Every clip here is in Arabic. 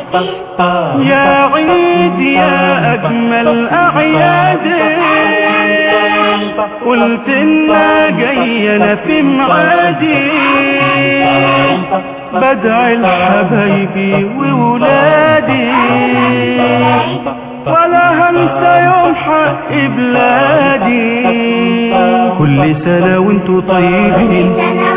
يا عيد يا أجمل أعياد، قلت إنا جاينا في معادي، بدعي لحبايبي وولادي، ولا هنسى يوم حق بلادي. كل سنة وانتو طيبين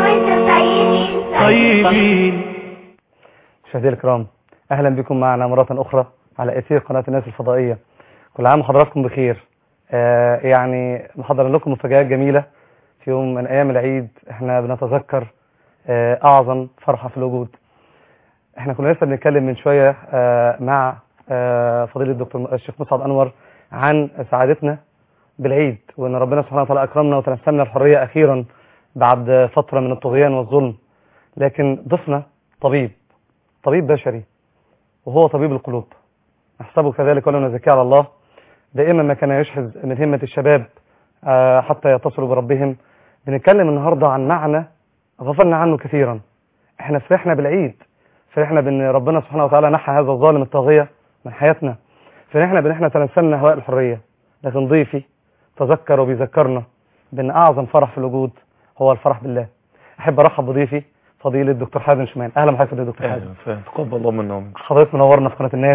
طيبين. مشاهدينا الكرام، اهلا بكم معنا مرة اخرى على اثير قناة الناس الفضائية. كل عام وحضراتكم بخير. يعني محضر لكم مفاجآت جميلة في يوم من ايام العيد. احنا بنتذكر اعظم فرحة في الوجود. احنا كنا لسه بنتكلم من شوية مع فضيلة الدكتور الشيخ مسعد انور عن سعادتنا بالعيد، وان ربنا سبحانه وتعالى اكرمنا وتنسمنا الحرية اخيرا بعد فترة من الطغيان والظلم. لكن ضفنا طبيب بشري، وهو طبيب القلوب، نحسبه كذلك ولا نزكي على الله. دائما ما كان يشحذ من همة الشباب حتى يتصلوا بربهم. بنتكلم النهاردة عن معنى غفلنا عنه كثيرا. احنا فرحنا بالعيد، فرحنا بان ربنا سبحانه وتعالى نحى هذا الظالم الطاغية من حياتنا، فرحنا بان احنا تنسلنا هواء الحرية. لكن ضيفي تذكر وبيذكرنا بان اعظم فرح في الوجود هو الفرح بالله. احب ارحب بضيفي فضيلة الدكتور حازم شومان. اهلا بحضرتك يا دكتور حازم. تقبل الله منا ومنك. حضرتك منورنا في قناة الناس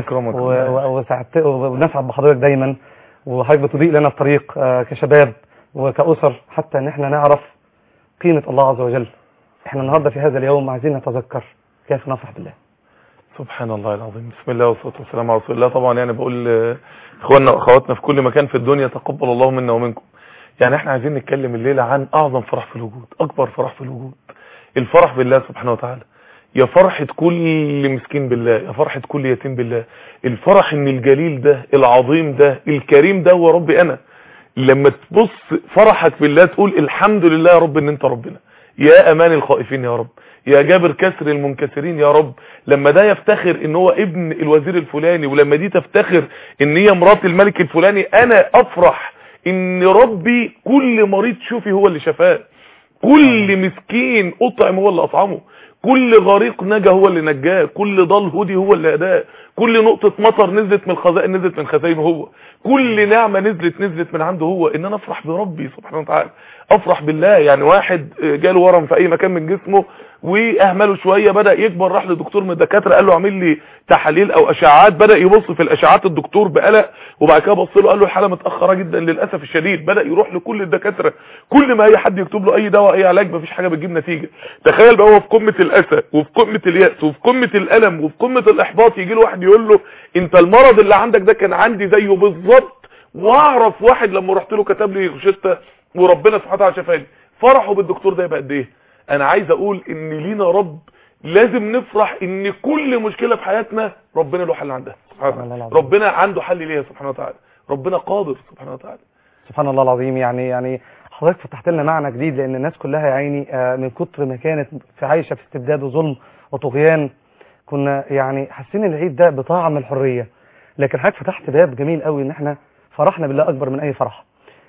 ونسعد بحضرتك دايما، وحضرتك بتضيء لنا الطريق كشباب وكأسر حتى ان احنا نعرف قيمة الله عز وجل. احنا النهاردة في هذا اليوم عايزين نتذكر كيف نفرح بالله. سبحان الله العظيم، بسم الله والصلاة والسلام على رسول الله. طبعا يعني بقول اخواننا واخواتنا في كل مكان في الدنيا تقبل الله منا ومنكم. يعني احنا عايزين نتكلم الليلة عن اعظم فرح في الوجود، اكبر فرح في الوجود، الفرح بالله سبحانه وتعالى. يا فرحة كل مسكين بالله، يا فرحة كل يتيم بالله. الفرح ان الجليل ده العظيم ده الكريم ده هو ربي انا. لما تبص فرحك بالله تقول الحمد لله يا رب ان انت ربنا، يا امان الخائفين يا رب، يا جابر كسر المنكسرين يا رب. لما ده يفتخر ان هو ابن الوزير الفلاني، ولما دي تفتخر ان هي مرات الملك الفلاني، انا افرح ان ربي كل مريض شوفي هو اللي شفاه، كل مسكين اطعم هو اللي اطعمه، كل غريق نجا هو اللي نجاه، كل ضال هدي هو اللي هداه، كل نقطة مطر نزلت من الخزائن نزلت من خزائنه هو، كل نعمة نزلت من عنده هو. ان انا افرح بربي سبحانه وتعالى، افرح بالله. يعني واحد جاله ورم في اي مكان من جسمه واهمله شوية، بدأ يكبر، راح لدكتور من الدكاترة قال له اعمل لي تحاليل او اشعاعات، بدأ يبص في الاشعاعات الدكتور بقلق، وبعد كده بص له قال له الحالة متأخرة جدا للأسف الشديد. بدأ يروح لكل الدكاترة، كل ما اي حد يكتب له اي دواء اي علاج مفيش حاجة بتجيب نتيجة. تخيل بقى هو في قمة الأسى وفي قمة اليأس وفي قمة الألم وفي قمة الإحباط، يجي له واحد يقول له انت المرض اللي عندك ده كان عندي زيه بالظبط، واعرف واحد لما رحت له كتب لي روشته وربنا سبحانه وتعالى شفاني. فرحوا بالدكتور ده يبقى قد ايه. انا عايز اقول ان لينا رب لازم نفرح ان كل مشكلة في حياتنا ربنا له حل عندها سبحانه، ربنا عنده حل ليها سبحانه وتعالى، ربنا قادر سبحانه وتعالى. سبحان الله العظيم. يعني حضرتك فتحت لنا معنى جديد، لان الناس كلها يا عيني من كتر ما كانت عايشه في استبداد وظلم وطغيان، كنا يعني حاسين العيد ده بطعم الحريه. لكن حضرتك فتحت باب جميل قوي ان احنا فرحنا بالله اكبر من اي فرح.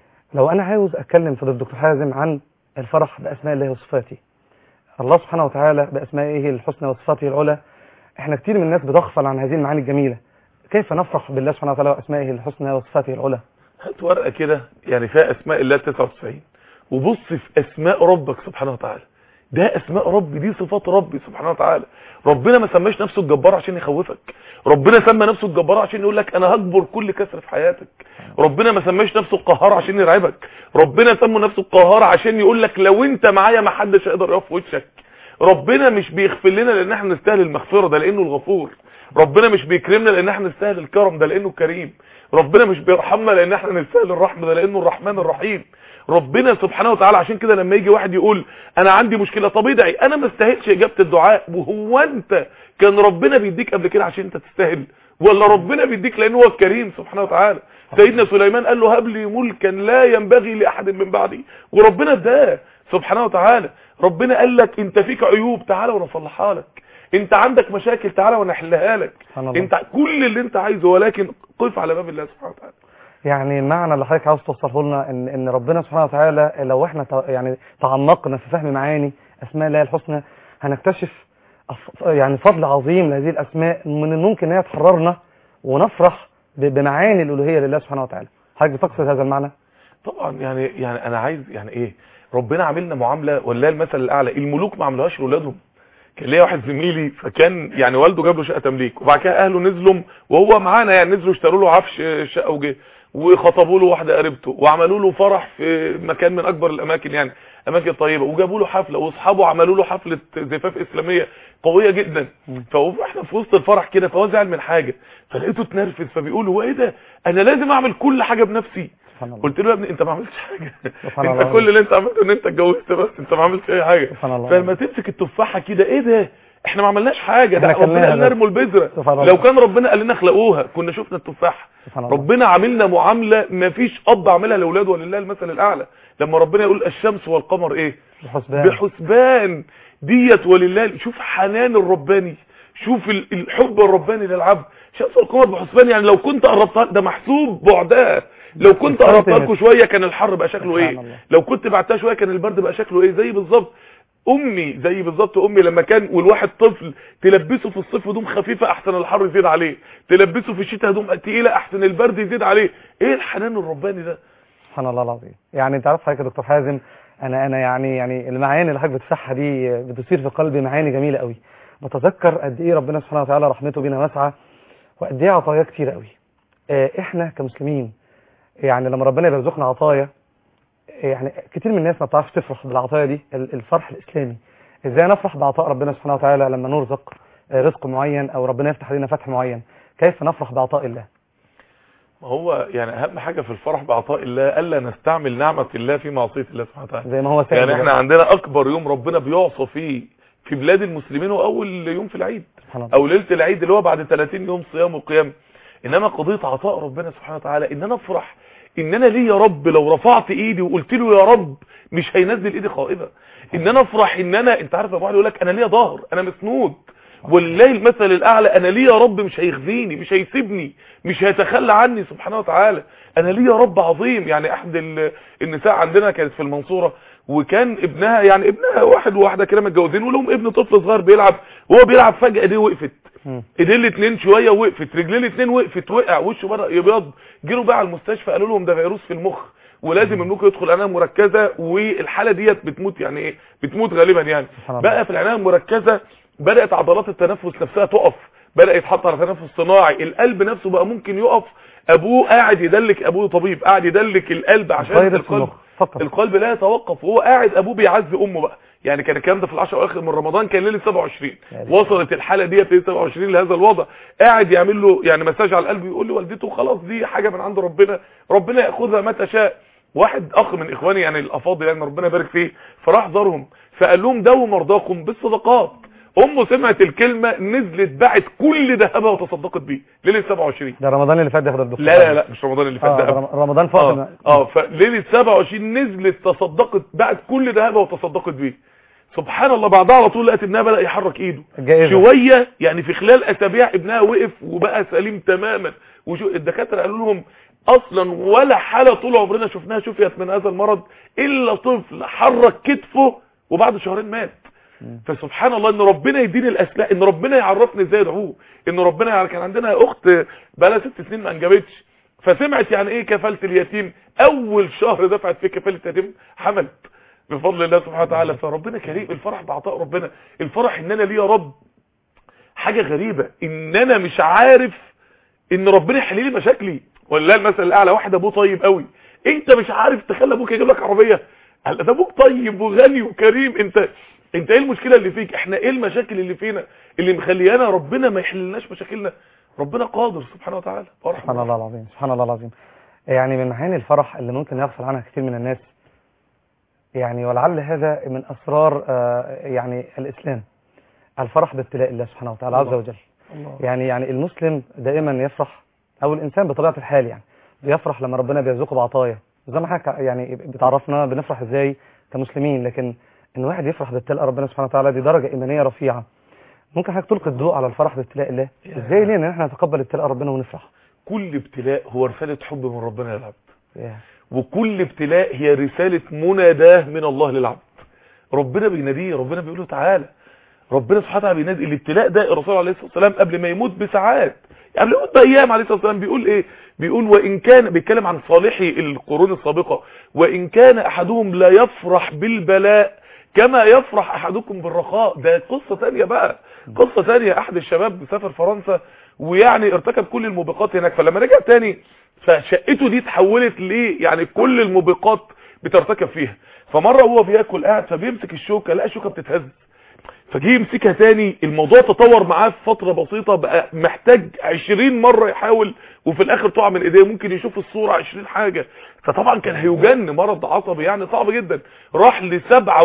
لو انا عاوز اتكلم في الدكتور حازم عن الفرح باسماء الله وصفاته، الله سبحانه وتعالى باسمائه الحسنى وصفاته العلى، احنا كتير من الناس بتغفل عن هذه المعاني الجميله. كيف نفرح بالله سبحانه وتعالى واسمائه الحسنى وصفاته العلى؟ هات ورقه كده يعني فيها اسماء الله 99، وبص في اسماء ربك سبحانه وتعالى. ده اسماء ربي، دي صفات ربي سبحانه وتعالى. ربنا ما سماش نفسه الجبار عشان يخوفك، ربنا سمى نفسه الجبار عشان يقول لك انا هجبر كل كسر في حياتك. ربنا ما سماش نفسه القهار عشان يرعبك، ربنا سمى نفسه القهار عشان يقول لك لو انت معايا ما حدش هيقدر يقف في وشك. ربنا مش بيغفر لنا لان احنا نستاهل المغفره، ده لانه الغفور. ربنا مش بيكرمنا لان احنا نستاهل الكرم، ده لانه كريم. ربنا مش بيرحمنا لان احنا نستاهل الرحمه، ده لانه الرحمن الرحيم. ربنا سبحانه وتعالى عشان كده لما يجي واحد يقول انا عندي مشكله، طب ادعي، انا ما استاهلش اجابه الدعاء. وهو انت كان ربنا بيديك قبل كده عشان انت تستاهل، ولا ربنا بيديك لان هو الكريم سبحانه وتعالى؟ سيدنا سليمان قال له هب لي ملكا لا ينبغي لاحد من بعدي، وربنا اداه سبحانه وتعالى. ربنا قال لك انت فيك عيوب تعالى وانا اصلحها لك، انت عندك مشاكل تعالى وانا احلها لك، انت كل اللي انت عايزه، ولكن قف على باب الله سبحانه وتعالى. يعني المعنى اللي حضرتك عاوز توصله لنا ان ربنا سبحانه وتعالى لو احنا يعني تعمقنا في فهم معاني اسماء الله الحسنى هنكتشف يعني فضل عظيم لهذه الاسماء من الممكن ان هي تحررنا ونفرح بمعاني الالوهيه لله سبحانه وتعالى. حضرتك بتقصد هذا المعنى؟ طبعا يعني انا عايز يعني ايه، ربنا عاملنا معامله ولله المثل الاعلى. الملوك ما عملوهاش لاولادهم. كان ليا واحد زميلي فكان يعني والده جاب له شقه تمليك، وبعد كده اهله نزلوا وهو معانا يعني نزلوا اشتروا له عفش شقه وجه، وخطبوا له واحده قريبته، وعملوا له فرح في مكان من اكبر الاماكن يعني اماكن طيبه، وجابوا له حفله، واصحابه عملوا له حفله زفاف اسلاميه قويه جدا. فاحنا في وسط الفرح كده فهو زعل من حاجه، فلقيته اتنرفز فبيقول هو ايه ده، انا لازم اعمل كل حاجه بنفسي. قلت له يا ابني انت ما عملتش حاجه، انت كل اللي انت عملته ان انت اتجوزت بس، انت ما عملتش اي حاجه. فلما تمسك التفاحه كده ايه ده، احنا ما عملناش حاجه، ده ربنا قال نرموا البذره. لو كان ربنا قال لنا اخلقوها كنا شفنا التفاحه. ربنا عاملنا معامله ما فيش اب عاملها لاولاده ولله المثل الاعلى. لما ربنا يقول الشمس والقمر ايه بحسبان ديت ولله، شوف حنان الرباني، شوف الحب الرباني للعبد. الشمس والقمر بحسبان يعني لو كنت قربتها ده محسوب بعدها، لو كنت قربتها لكم شويه كان الحر بقى شكله ايه، لو كنت بعتها شويه كان البرد بقى شكله ايه. زي بالظبط امي، زي بالظبط امي لما كان والواحد طفل تلبسه في الصيف هدوم خفيفه احسن الحر يزيد عليه، تلبسه في الشتاء هدوم تقيله احسن البرد يزيد عليه. ايه الحنان الرباني ده، سبحان الله العظيم. يعني انت عارف حضرتك يا دكتور حازم، انا يعني المعاني اللي حضرتك بتفتحها دي بتثير في قلبي معاني جميله قوي. بتذكر قد ايه ربنا سبحانه وتعالى رحمته بينا واسعه، وقد ايه عطايا كتير قوي. احنا كمسلمين يعني لما ربنا بيرزقنا عطايا، يعني كتير من الناس ما بتعرفش تفرح بالعطايا دي. الفرح الاسلامي ازاي نفرح بعطاء ربنا سبحانه وتعالى لما نرزق رزق معين او ربنا يفتح علينا فتح معين، كيف نفرح بعطاء الله؟ ما هو يعني اهم حاجه في الفرح بعطاء الله الا نستعمل نعمه الله في معصيه الله سبحانه وتعالى. زي ما هو يعني احنا عندنا اكبر يوم ربنا بيعصى فيه في بلاد المسلمين هو اول يوم في العيد او ليله العيد اللي هو بعد 30 يوم صيام وقيام. انما قضيه عطاء ربنا سبحانه وتعالى ان انا افرح ان انا ليه يا رب لو رفعت ايدي وقلت له يا رب مش هينزل ايدي خائبه. ان انا افرح ان انا، انت عارف ابو علي يقول لك انا ليا ظهر، انا مسنود، والله المثل الاعلى، انا ليه يا رب مش هيخزيني، مش هيسيبني، مش هيتخلى عني سبحانه وتعالى، انا ليه يا رب عظيم. يعني احد النساء عندنا كانت في المنصوره وكان ابنها يعني ابنها واحد وواحده كده متجوزين ولهم ابن طفل صغير بيلعب، وهو بيلعب فجاه ايديه وقفت، ايديه الاثنين شويه وقفت، رجليه الاثنين وقفت، وقع وشه بدا يبيض. جروا بقى على المستشفى قالوا لهم ده فيروس في المخ ولازم ابنكم يدخل عنايه مركزه، والحاله ديت بتموت يعني ايه، بتموت غالبا يعني. بقى في العنايه المركزه بدات عضلات التنفس نفسها تقف، بدا يتحط على تنفس صناعي، القلب نفسه بقى ممكن يقف. ابوه قاعد يدلك، ابوه طبيب قاعد يدلك القلب عشان القلب لا يتوقف، وهو قاعد ابوه بيعزي امه بقى. يعني كان الكلام ده في العشر اواخر من رمضان، كان ليله 27 وصلت الحاله ديت في 27 لهذا الوضع، قاعد يعمل له يعني مساج على القلب، يقول لوالدته خلاص دي حاجه من عند ربنا، ربنا ياخذها متى شاء. واحد اخ من اخواني يعني الافاضل يعني ربنا يبارك فيه، فراح زارهم فقال لهم داووا مرضاكم بالصدقات. امه سمعت الكلمه نزلت باعت كل ذهبها وتصدقت بيه ليله 27. ده رمضان اللي فات ده الدكتور؟ لا مش رمضان اللي فات، ده رمضان فاطمه. فليله 27 نزلت تصدقت، باعت كل ذهبها وتصدقت بيه. سبحان الله. بعدها على طول لقت ابنها بدا يحرك ايده شويه، يعني في خلال اسابيع ابنها وقف وبقى سليم تماما. الدكاتره قالوا لهم اصلا ولا حاله طول عمرنا شفناها شفيت من هذا المرض الا طفل حرك كتفه وبعد شهرين مات. فسبحان الله ان ربنا يديني الاسلاء، ان ربنا يعرفني ازاي ادعوه، ان ربنا كان عندنا اخت بقى لها 6 سنين ما انجبتش، فسمعت يعني ايه كفاله اليتيم، اول شهر دفعت فيه كفاله اليتيم حملت بفضل الله سبحانه وتعالى. فربنا كريم. الفرح بعطاء ربنا، الفرح ان انا ليه يا رب حاجه غريبه، ان انا مش عارف ان ربنا يحل لي مشاكلي. والله المثل الاعلى، واحد ابوه طيب قوي، انت مش عارف تخلي ابوك يجيب لك عربيه، قال ده ابوك طيب وغني وكريم، انت ايه المشكله اللي فيك؟ احنا ايه المشاكل اللي فينا اللي مخليانا ربنا ما يحللناش مشاكلنا؟ ربنا قادر سبحانه وتعالى. سبحان الله العظيم، سبحان الله العظيم. يعني من معاني الفرح اللي ممكن يغفل عنها كثير من الناس، يعني ولعل هذا من اسرار يعني الاسلام، الفرح بابتلاء الله سبحانه وتعالى عز وجل. يعني المسلم دائما يفرح، او الانسان بطبيعه الحال يعني بيفرح لما ربنا بيرزقه بعطايا، زي ما حضرتك يعني بتعرفنا بنفرح ازاي كمسلمين، لكن ان واحد يفرح بابتلاء ربنا سبحانه وتعالى دي درجه ايمانيه رفيعه. ممكن حضرتك تلقي الضوء على الفرح بابتلاء الله؟ ازاي لينا ان احنا نتقبل ابتلاء ربنا ونفرح؟ كل ابتلاء هو رساله حب من ربنا للعبد، وكل ابتلاء هي رساله مناداه من الله للعبد. ربنا بيناديه، ربنا بيقول له تعالى، ربنا سبحانه وتعالى بينادي الابتلاء ده. الرسول عليه الصلاه والسلام قبل ما يموت بساعات، قبل ما يموت بايام عليه الصلاه والسلام، بيقول ايه؟ بيقول وان كان، بيتكلم عن صالحي القرون السابقه، وان كان احدهم لا يفرح بالبلاء كما يفرح احدكم بالرخاء. ده قصه ثانيه بقى، قصه ثانيه. احد الشباب سافر فرنسا ويعني ارتكب كل الموبقات هناك، فلما رجع تاني فشقته دي اتحولت ليه يعني كل الموبقات بترتكب فيها. فمره هو بياكل قاعد فبيمسك الشوكه، لقى الشوكه بتتهز، فجي يمسكها تاني. الموضوع تطور معاه في فتره بسيطه، بقى محتاج 20 مره يحاول، وفي الاخر تقع من ايديه، ممكن يشوف الصوره 20 حاجه. فطبعا كان هيجن، مرض عصبي يعني صعب جدا. راح ل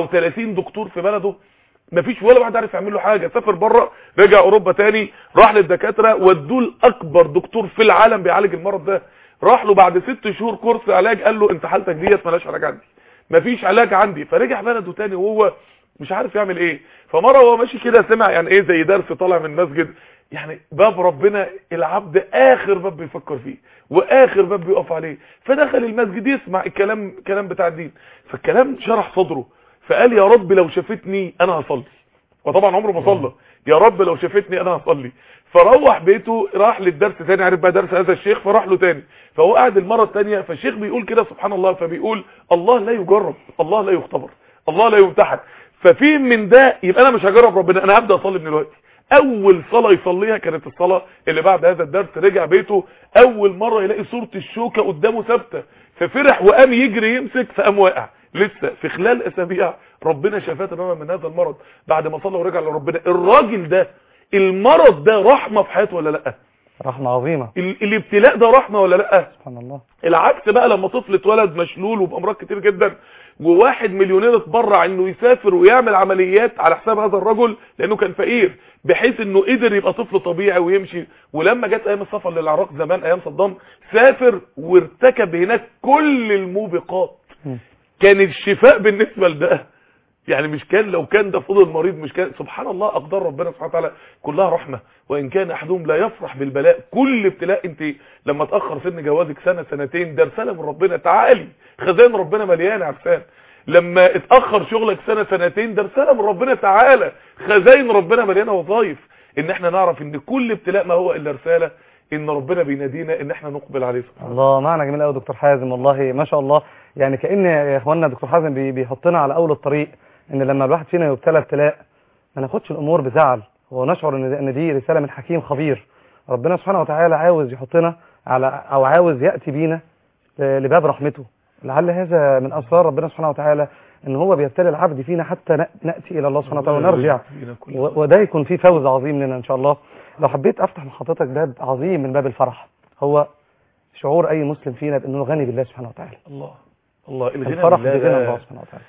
37 دكتور في بلده، مفيش ولا واحد عارف يعمل له حاجه. سافر بره، رجع اوروبا تاني، راح للدكاتره، ودوه لاكبر دكتور في العالم بيعالج المرض ده. راح له بعد 6 شهور كورس علاج، قال له انت حالتك ديت مالهاش علاج عندي، مفيش علاج عندي. فرجع بلده تاني وهو مش عارف يعمل ايه. فمره هو ماشي كده سمع يعني ايه زي درس طالع من مسجد، يعني باب ربنا العبد اخر باب بيفكر فيه واخر باب بيقف عليه. فدخل المسجد يسمع الكلام بتاع الدين، فالكلام شرح صدره، فقال يا رب لو شافتني انا هصلي. وطبعا عمره ما صلى. يا رب لو شافتني انا هصلي. فروح بيته، راح للدرس تاني، عرف بقى درس هذا الشيخ، فراح له تاني. فهو قاعد المره الثانيه، فالشيخ بيقول كده سبحان الله، فبيقول الله لا يجرب، الله لا يختبر، الله لا يمتحن. ففي من ده يبقى انا مش هجرب ربنا، انا هبدا اصلي من دلوقتي. اول صلاه يصليها كانت الصلاه اللي بعد هذا الدرس. رجع بيته اول مره يلاقي صوره الشوكه قدامه ثابته، ففرح وقام يجري يمسك، فقام واقع. لسه في خلال اسابيع ربنا شفاه تماما من هذا المرض بعد ما صلى ورجع لربنا. الراجل ده المرض ده رحمه في حياته ولا لا؟ رحمه عظيمه. الابتلاء ده رحمه ولا لا؟ سبحان الله. العكس بقى، لما طفل اتولد مشلول وبامراض كتير جدا، وواحد مليونير اتبرع انه يسافر ويعمل عمليات على حساب هذا الرجل لانه كان فقير، بحيث انه قدر يبقى طفل طبيعي ويمشي. ولما جت ايام السفر للعراق زمان ايام صدام، سافر وارتكب هناك كل الموبقات. كان الشفاء بالنسبه لده يعني مش كان، لو كان ده فضل مريض مش كان. سبحان الله، اقدار ربنا سبحانه وتعالى كلها رحمه. وان كان احدهم لا يفرح بالبلاء، كل ابتلاء انت لما تاخر سن جوازك سنه سنتين ده رساله من ربنا، تعالي خزائن ربنا مليانه عرفان. لما اتاخر شغلك سنه سنتين ده رساله من ربنا، تعالى خزائن ربنا مليانه وظايف. ان احنا نعرف ان كل ابتلاء ما هو الا رساله، ان ربنا بينادينا ان احنا نقبل عليه سبحانه الله. معنى جميل قوي دكتور حازم، والله ما شاء الله. يعني كأن يا اخواننا دكتور حازم بيحطنا على اول الطريق، ان لما الواحد فينا يبتلى ابتلاء ما ناخدش الامور بزعل، ونشعر ان دي رساله من حكيم خبير. ربنا سبحانه وتعالى عاوز يحطنا على، او عاوز ياتي بينا لباب رحمته. لعل هذا من اسرار ربنا سبحانه وتعالى، ان هو بيبتلي العبد فينا حتى ناتي الى الله سبحانه وتعالى ونرجع، وده يكون فيه فوز عظيم لنا ان شاء الله. لو حبيت افتح مع حضرتك باب عظيم من باب الفرح، هو شعور اي مسلم فينا بانه غني بالله سبحانه وتعالى. الله الفرح بغنى الله سبحانه وتعالى.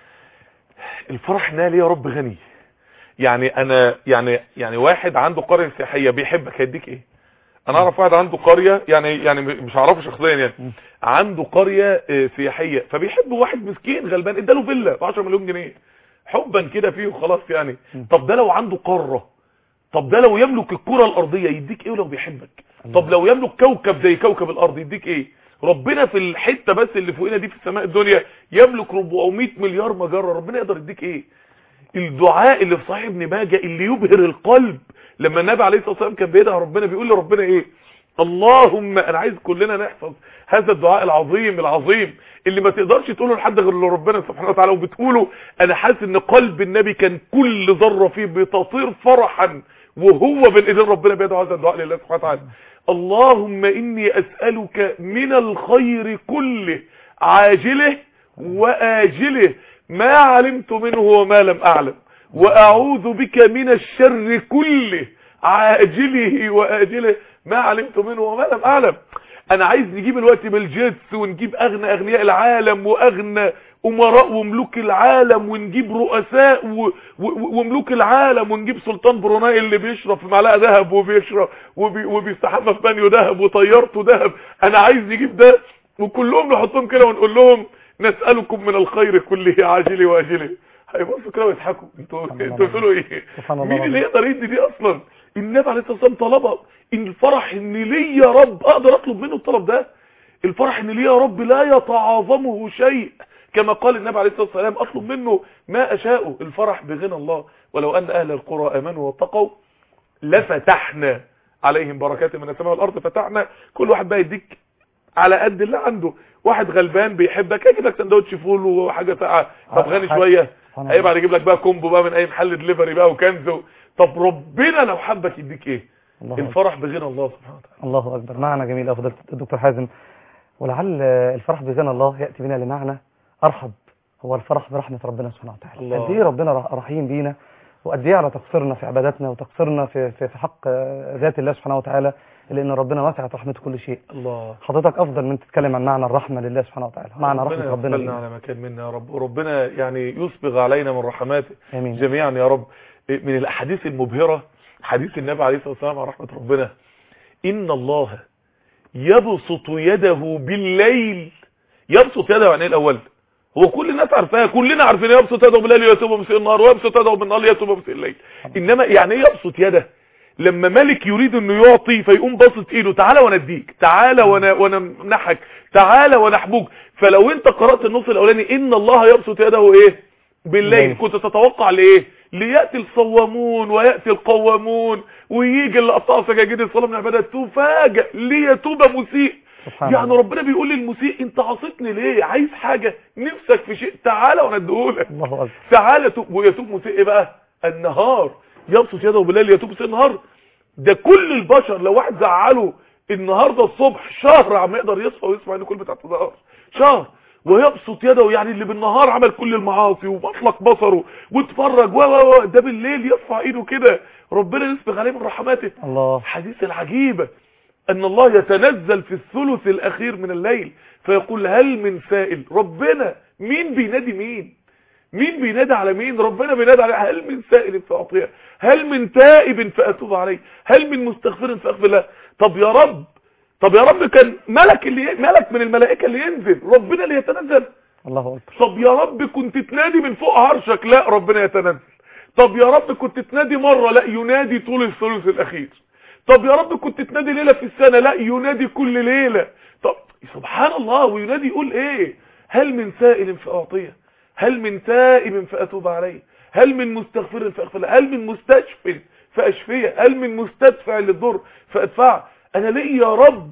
الفرح نال يا رب غني. يعني انا يعني واحد عنده قريه سياحيه بيحبك هيديك ايه؟ انا اعرف واحد عنده قريه، يعني مش هعرفه شخصيا، يعني عنده قريه سياحيه، فبيحب واحد مسكين غلبان اداله فيلا ب 10 مليون جنيه حبا كده فيه وخلاص يعني. طب ده لو عنده قاره، طب ده لو يملك الكره الارضيه يديك ايه لو بيحبك؟ طب لو يملك كوكب زي كوكب الارض يديك ايه؟ ربنا في الحته بس اللي فوقنا دي في السماء الدنيا يملك 400 مليار مجره، ربنا يقدر يديك ايه؟ الدعاء اللي في صحيح ابن ماجه اللي يبهر القلب، لما النبي عليه الصلاه والسلام كان بيدعي ربنا بيقول لربنا ايه؟ اللهم، انا عايز كلنا نحفظ هذا الدعاء العظيم اللي ما تقدرش تقوله لحد غير لربنا سبحانه وتعالى، وبتقوله انا حاسس ان قلب النبي كان كل ذره فيه بتطير فرحا وهو بين ايدين ربنا بيدعو هذا الدعاء لله سبحانه وتعالى. اللهم اني اسالك من الخير كله عاجله واجله ما علمت منه وما لم اعلم، واعوذ بك من الشر كله عاجله واجله ما علمت منه وما لم اعلم. انا عايز نجيب الوقت بالجيتس ونجيب اغنى اغنياء العالم واغنى امراء وملوك العالم، ونجيب رؤساء وملوك العالم، ونجيب سلطان بروناي اللي بيشرب في معلقه ذهب وبيشرب وبيستحمى في بانيو ذهب وطيارته ذهب. انا عايز نجيب ده وكلهم نحطهم كده ونقول لهم نسالكم من الخير كله عاجله واجله. هيبصوا كده ويضحكوا، انتوا بتقولوا ايه؟ مين اللي يقدر يدي دي اصلا؟ النبي عليه الصلاه والسلام طلبها. ان الفرح ان لي يا رب اقدر اطلب منه الطلب ده. الفرح ان لي يا رب لا يتعاظمه شيء كما قال النبي عليه الصلاة والسلام اطلب منه ما اشاء، الفرح بغنى الله. ولو ان اهل القرى امنوا واتقوا لفتحنا عليهم بركات من السماء والارض. فتحنا، كل واحد بقى يديك على قد اللي عنده. واحد غلبان بيحبك هيجيب لك سندوتش فول وحاجه ساقعه. طب غني شويه هيبقى يجيب لك بقى كومبو بقى من اي محل دليفري بقى وكنز. طب ربنا لو حبك يديك ايه؟ الفرح بغنى الله سبحانه وتعالى. الله اكبر. معنى جميل يا فضيله الدكتور حازم. ولعل الفرح بغنى الله ياتي بنا لمعنى ارحب، هو الفرح برحمه ربنا سبحانه وتعالى. قد ايه ربنا رحيم بينا، وقد ايه على تقصيرنا في عباداتنا وتقصيرنا في حق ذات الله سبحانه وتعالى، لان ربنا وسعت رحمته كل شيء. الله. حضرتك افضل من تتكلم عن معنى الرحمه لله سبحانه وتعالى، معنى رحمه ربنا لنا على مكان منا يا رب، وربنا يعني يسبغ علينا من رحماته جميعا يا رب. من الاحاديث المبهره حديث النبي عليه الصلاه والسلام عن رحمه ربنا: ان الله يبسط يده بالليل. يبسط يده يعني ايه الاول؟ هو كل الناس عارفاها، كلنا عارفين يبسط يده بالليل يتوب مسيء النهار، ويبسط يده بالنهار يتوب مسيء الليل. انما يعني ايه يبسط يده؟ لما ملك يريد انه يعطي فيقوم باسط ايده: تعالى وانا اديك، تعالى وانا امنحك، تعالى وانا احبوك. فلو انت قرات النص الاولاني ان الله يبسط يده ايه بالليل، كنت تتوقع لايه؟ لياتي الصوامون وياتي القوامون، ويجي اللي قطعوا سجاجيد الصلاه من عباده تفاجئ ليتوب مسيء. يعني ربنا بيقول للمسيء: انت عصيتني ليه؟ عايز حاجه، نفسك في شيء، تعالى وانا اديهولك. تعالى توب. ويتوب مسيء ايه بقى؟ النهار. يبسط يده بالليل يتوب مسيء النهار. ده كل البشر لو واحد زعله النهارده الصبح شهر عم يقدر يصفى ويسمع ان كل بتاع الظهر شهر. ويبسط يده يعني اللي بالنهار عمل كل المعاصي ومطلق بصره واتفرج ده بالليل يرفع ايده كده ربنا يسبغ عليه من رحماته. الله. حديث العجيبة ان الله يتنزل في الثلث الاخير من الليل فيقول: هل من سائل؟ ربنا مين بينادي مين بينادي على مين؟ ربنا بينادي على هل من سائل فاعطيه، هل من تائب فاتوب عليه، هل من مستغفر فاغفر له. طب يا رب كان ملك من الملائكه اللي ينزل، ربنا اللي يتنزل. الله اكبر. طب يا رب كنت تنادي من فوق عرشك، لا ربنا يتنزل. طب يا رب كنت تنادي مره، لا ينادي طول الثلث الاخير. طب يا رب كنت تنادي ليله في السنه، لا ينادي كل ليله. طب سبحان الله. وينادي يقول ايه؟ هل من سائل فاعطيه، هل من تائب فاتوب عليه، هل من مستغفر فاغفر له، هل من مستشفى فاشفيه، هل من مستدفع للضر فادفعه. انا ليه يا رب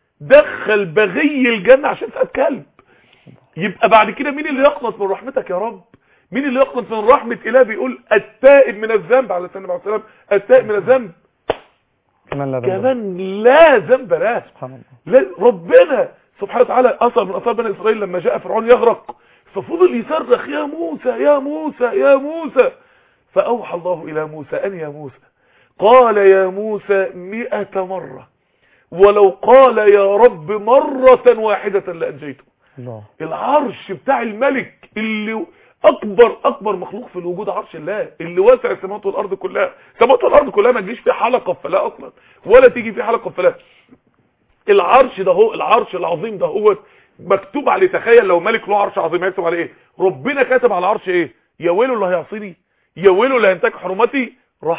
دخل بغي الجنه عشان سأل كلب؟ يبقى بعد كده مين اللي يقنط من رحمتك يا رب؟ مين اللي يقنط من رحمه اله؟ بيقول التائب من الذنب على النبي عليه السلام، التائب من الذنب كمان لا ذنب له. سبحان الله. ربنا سبحانه وتعالى اثر من اثار بني اسرائيل لما جاء فرعون يغرق ففضل يصرخ: يا موسى يا موسى يا موسى. فاوحى الله الى موسى ان يا موسى قال يا موسى 100 مرة ولو قال يا رب مرة واحدة لأنجيته. الله. العرش بتاع الملك اللي اكبر مخلوق في الوجود عرش الله اللي واسع السماوات والارض كلها. السماوات والارض كلها ما تجيش فيه حلقة فلا اصلا، ولا تيجي فيه حلقة فلا. العرش ده هو العرش العظيم ده هو مكتوب عليه. تخيل لو ملك له عرش عظيم هيكتب عليه ايه؟ ربنا كاتب على العرش ايه؟ يا ويله اللي هيعصيني، يا ويله اللي هينتهك حرمتي،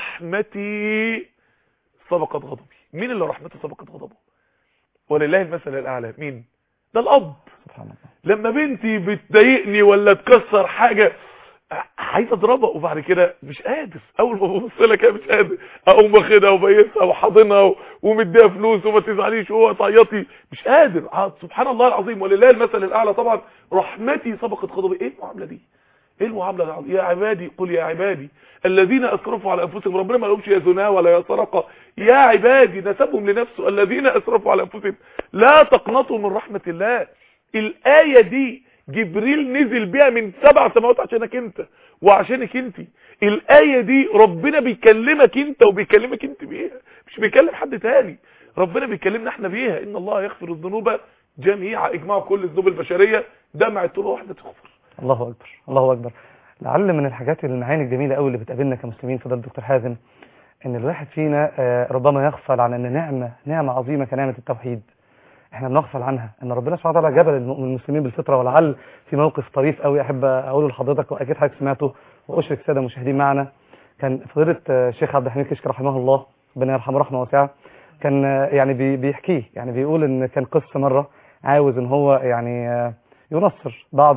رحمتي سبقت غضبي. مين اللي رحمته سبقت غضبه؟ ولله المثل الاعلى. مين ده؟ الاب. سبحان الله. لما بنتي بتضايقني ولا تكسر حاجه عايز اضربها وبعد كده مش قادر، اول ما ببص لها كده مش قادر، اقوم واخدها وبيسها وحاضنها ومديها فلوس وما تزعليش وهو تعيطي، مش قادر. سبحان الله العظيم. ولله المثل الاعلى. طبعا رحمتي سبقت غضبي. ايه المعامله دي؟ ايه المعامله دي؟ يا عبادي قل يا عبادي الذين اسرفوا على انفسهم. ربنا ما لهمش يا زنا ولا يا سرقه، يا عبادي نسبهم لنفسه الذين اسرفوا على انفسهم لا تقنطوا من رحمه الله. الايه دي جبريل نزل بيها من 7 سماوات عشانك انت وعشانك انت. الايه دي ربنا بيكلمك انت وبيكلمك انت بيها، مش بيكلم حد تاني. ربنا بيكلمنا احنا بيها. ان الله يغفر الذنوب جميعا، اجمعوا كل الذنوب البشريه دمعة توبه واحده تغفر. الله اكبر. الله اكبر. لعل من الحاجات المعاني الجميله قوي اللي بتقابلنا كمسلمين فضل الدكتور حازم ان الواحد فينا ربما يغفل عن ان نعمه عظيمه كنعمه التوحيد احنا بنغفل عنها، ان ربنا سبحانه وتعالى جبل المسلمين بالفطره. ولعل في موقف طريف قوي احب اقوله لحضرتك واكيد حضرتك سمعته واشرك الساده المشاهدين معنا. كان فضيله الشيخ عبد الحميد كشك رحمه الله ربنا يرحمه رحمه واسعه، كان يعني بيحكيه، يعني بيقول ان كان قصه مره عاوز ان هو يعني ينصر بعض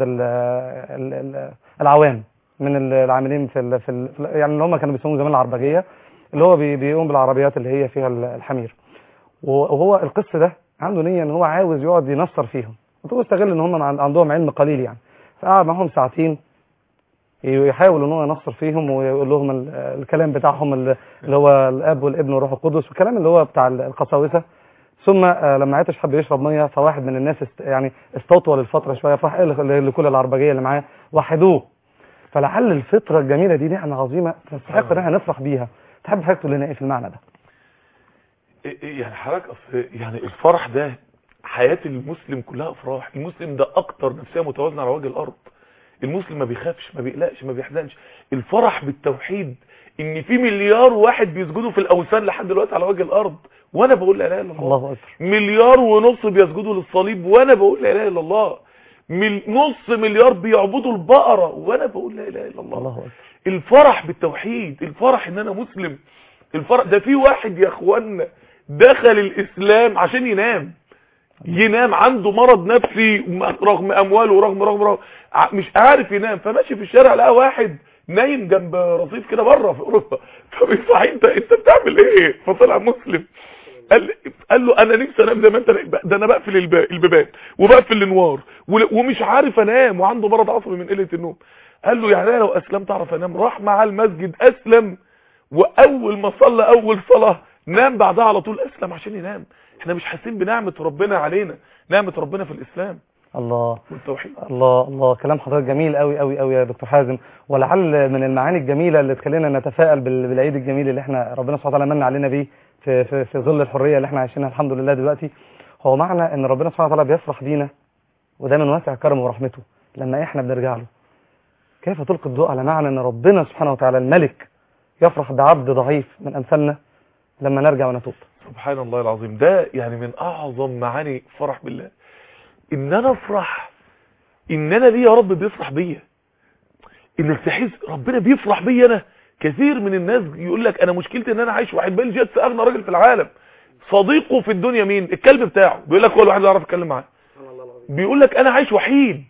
العوام من العاملين يعني اللي هم كانوا بيسموه زمان العربجيه، اللي هو بيقوم بالعربيات اللي هي فيها الحمير. وهو القس ده عنده نيه ان هو عاوز يقعد ينصر فيهم، وهو استغل ان هم عندهم علم قليل يعني، فقعد معهم ساعتين يحاول ان هو ينصر فيهم ويقول لهم الكلام بتاعهم اللي هو الاب والابن والروح القدس والكلام اللي هو بتاع القساوسه. ثم لما عطش حب يشرب ميه، فواحد من الناس يعني استطول الفتره شويه، فراح قال لكل العربجيه اللي معاه وحدوه. فلعل الفطره الجميله دي نعمه عظيمه تستحق ان احنا نفرح بيها. تحب حضرتك تقول لنا ايه في المعنى ده؟ يعني حضرتك يعني الفرح ده حياه المسلم كلها افراح. المسلم ده اكتر نفسيه متوازنه على وجه الارض. المسلم ما بيخافش، ما بيقلقش، ما بيحزنش. الفرح بالتوحيد، ان في مليار واحد بيسجدوا في الاوثان لحد دلوقتي على وجه الارض وانا بقول لا اله الا الله. الله اكبر. مليار ونص بيسجدوا للصليب وانا بقول لا اله الا الله. نص مليار بيعبدوا البقره وانا بقول لا اله الا الله. الله اكبر. الفرح بالتوحيد، الفرح ان انا مسلم. الفرح ده في واحد يا اخوانا دخل الاسلام عشان ينام عنده مرض نفسي رغم امواله ورغم مش عارف ينام، فماشي في الشارع لقى واحد نايم جنب رصيف كده بره في اوروبا، فبيصحى انت بتعمل ايه؟ فطلع مسلم. قال له انا نفسي انام زي ما انت، ده انا بقفل البيبان وبقفل الانوار ومش عارف انام وعنده مرض عصبي من قله النوم. قال له يعني انا لو اسلمت اعرف انام؟ راح مع المسجد اسلم، واول ما صلى اول صلاه نام بعدها على طول اسلم عشان ينام. احنا مش حاسين بنعمه ربنا علينا، نعمه ربنا في الاسلام. الله والتوحيد. الله كلام حضرتك جميل قوي قوي قوي يا دكتور حازم. ولعل من المعاني الجميله اللي تخلينا نتفائل بالعيد الجميل اللي احنا ربنا سبحانه وتعالى من علينا بيه في ظل الحريه اللي احنا عايشينها الحمد لله دلوقتي، هو معنى ان ربنا سبحانه وتعالى بيفرح بينا، وده من واسع كرمه ورحمته لما احنا بنرجع له. كيف تلقي الضوء على معنى ان ربنا سبحانه وتعالى الملك يفرح بعبد ضعيف من امثالنا لما نرجع ونتوب؟ سبحان الله العظيم. ده يعني من اعظم معاني فرح بالله، ان انا افرح ان انا ليه يا رب بيفرح بيا، انك تحس ربنا بيفرح بيا انا. كثير من الناس يقول لك انا مشكلتي ان انا عايش واحد بيل جيتس اغنى راجل في العالم، صديقه في الدنيا مين؟ الكلب بتاعه. بيقول لك هو الواحد اللي يعرف يتكلم معاه. بيقول لك انا عايش وحيد.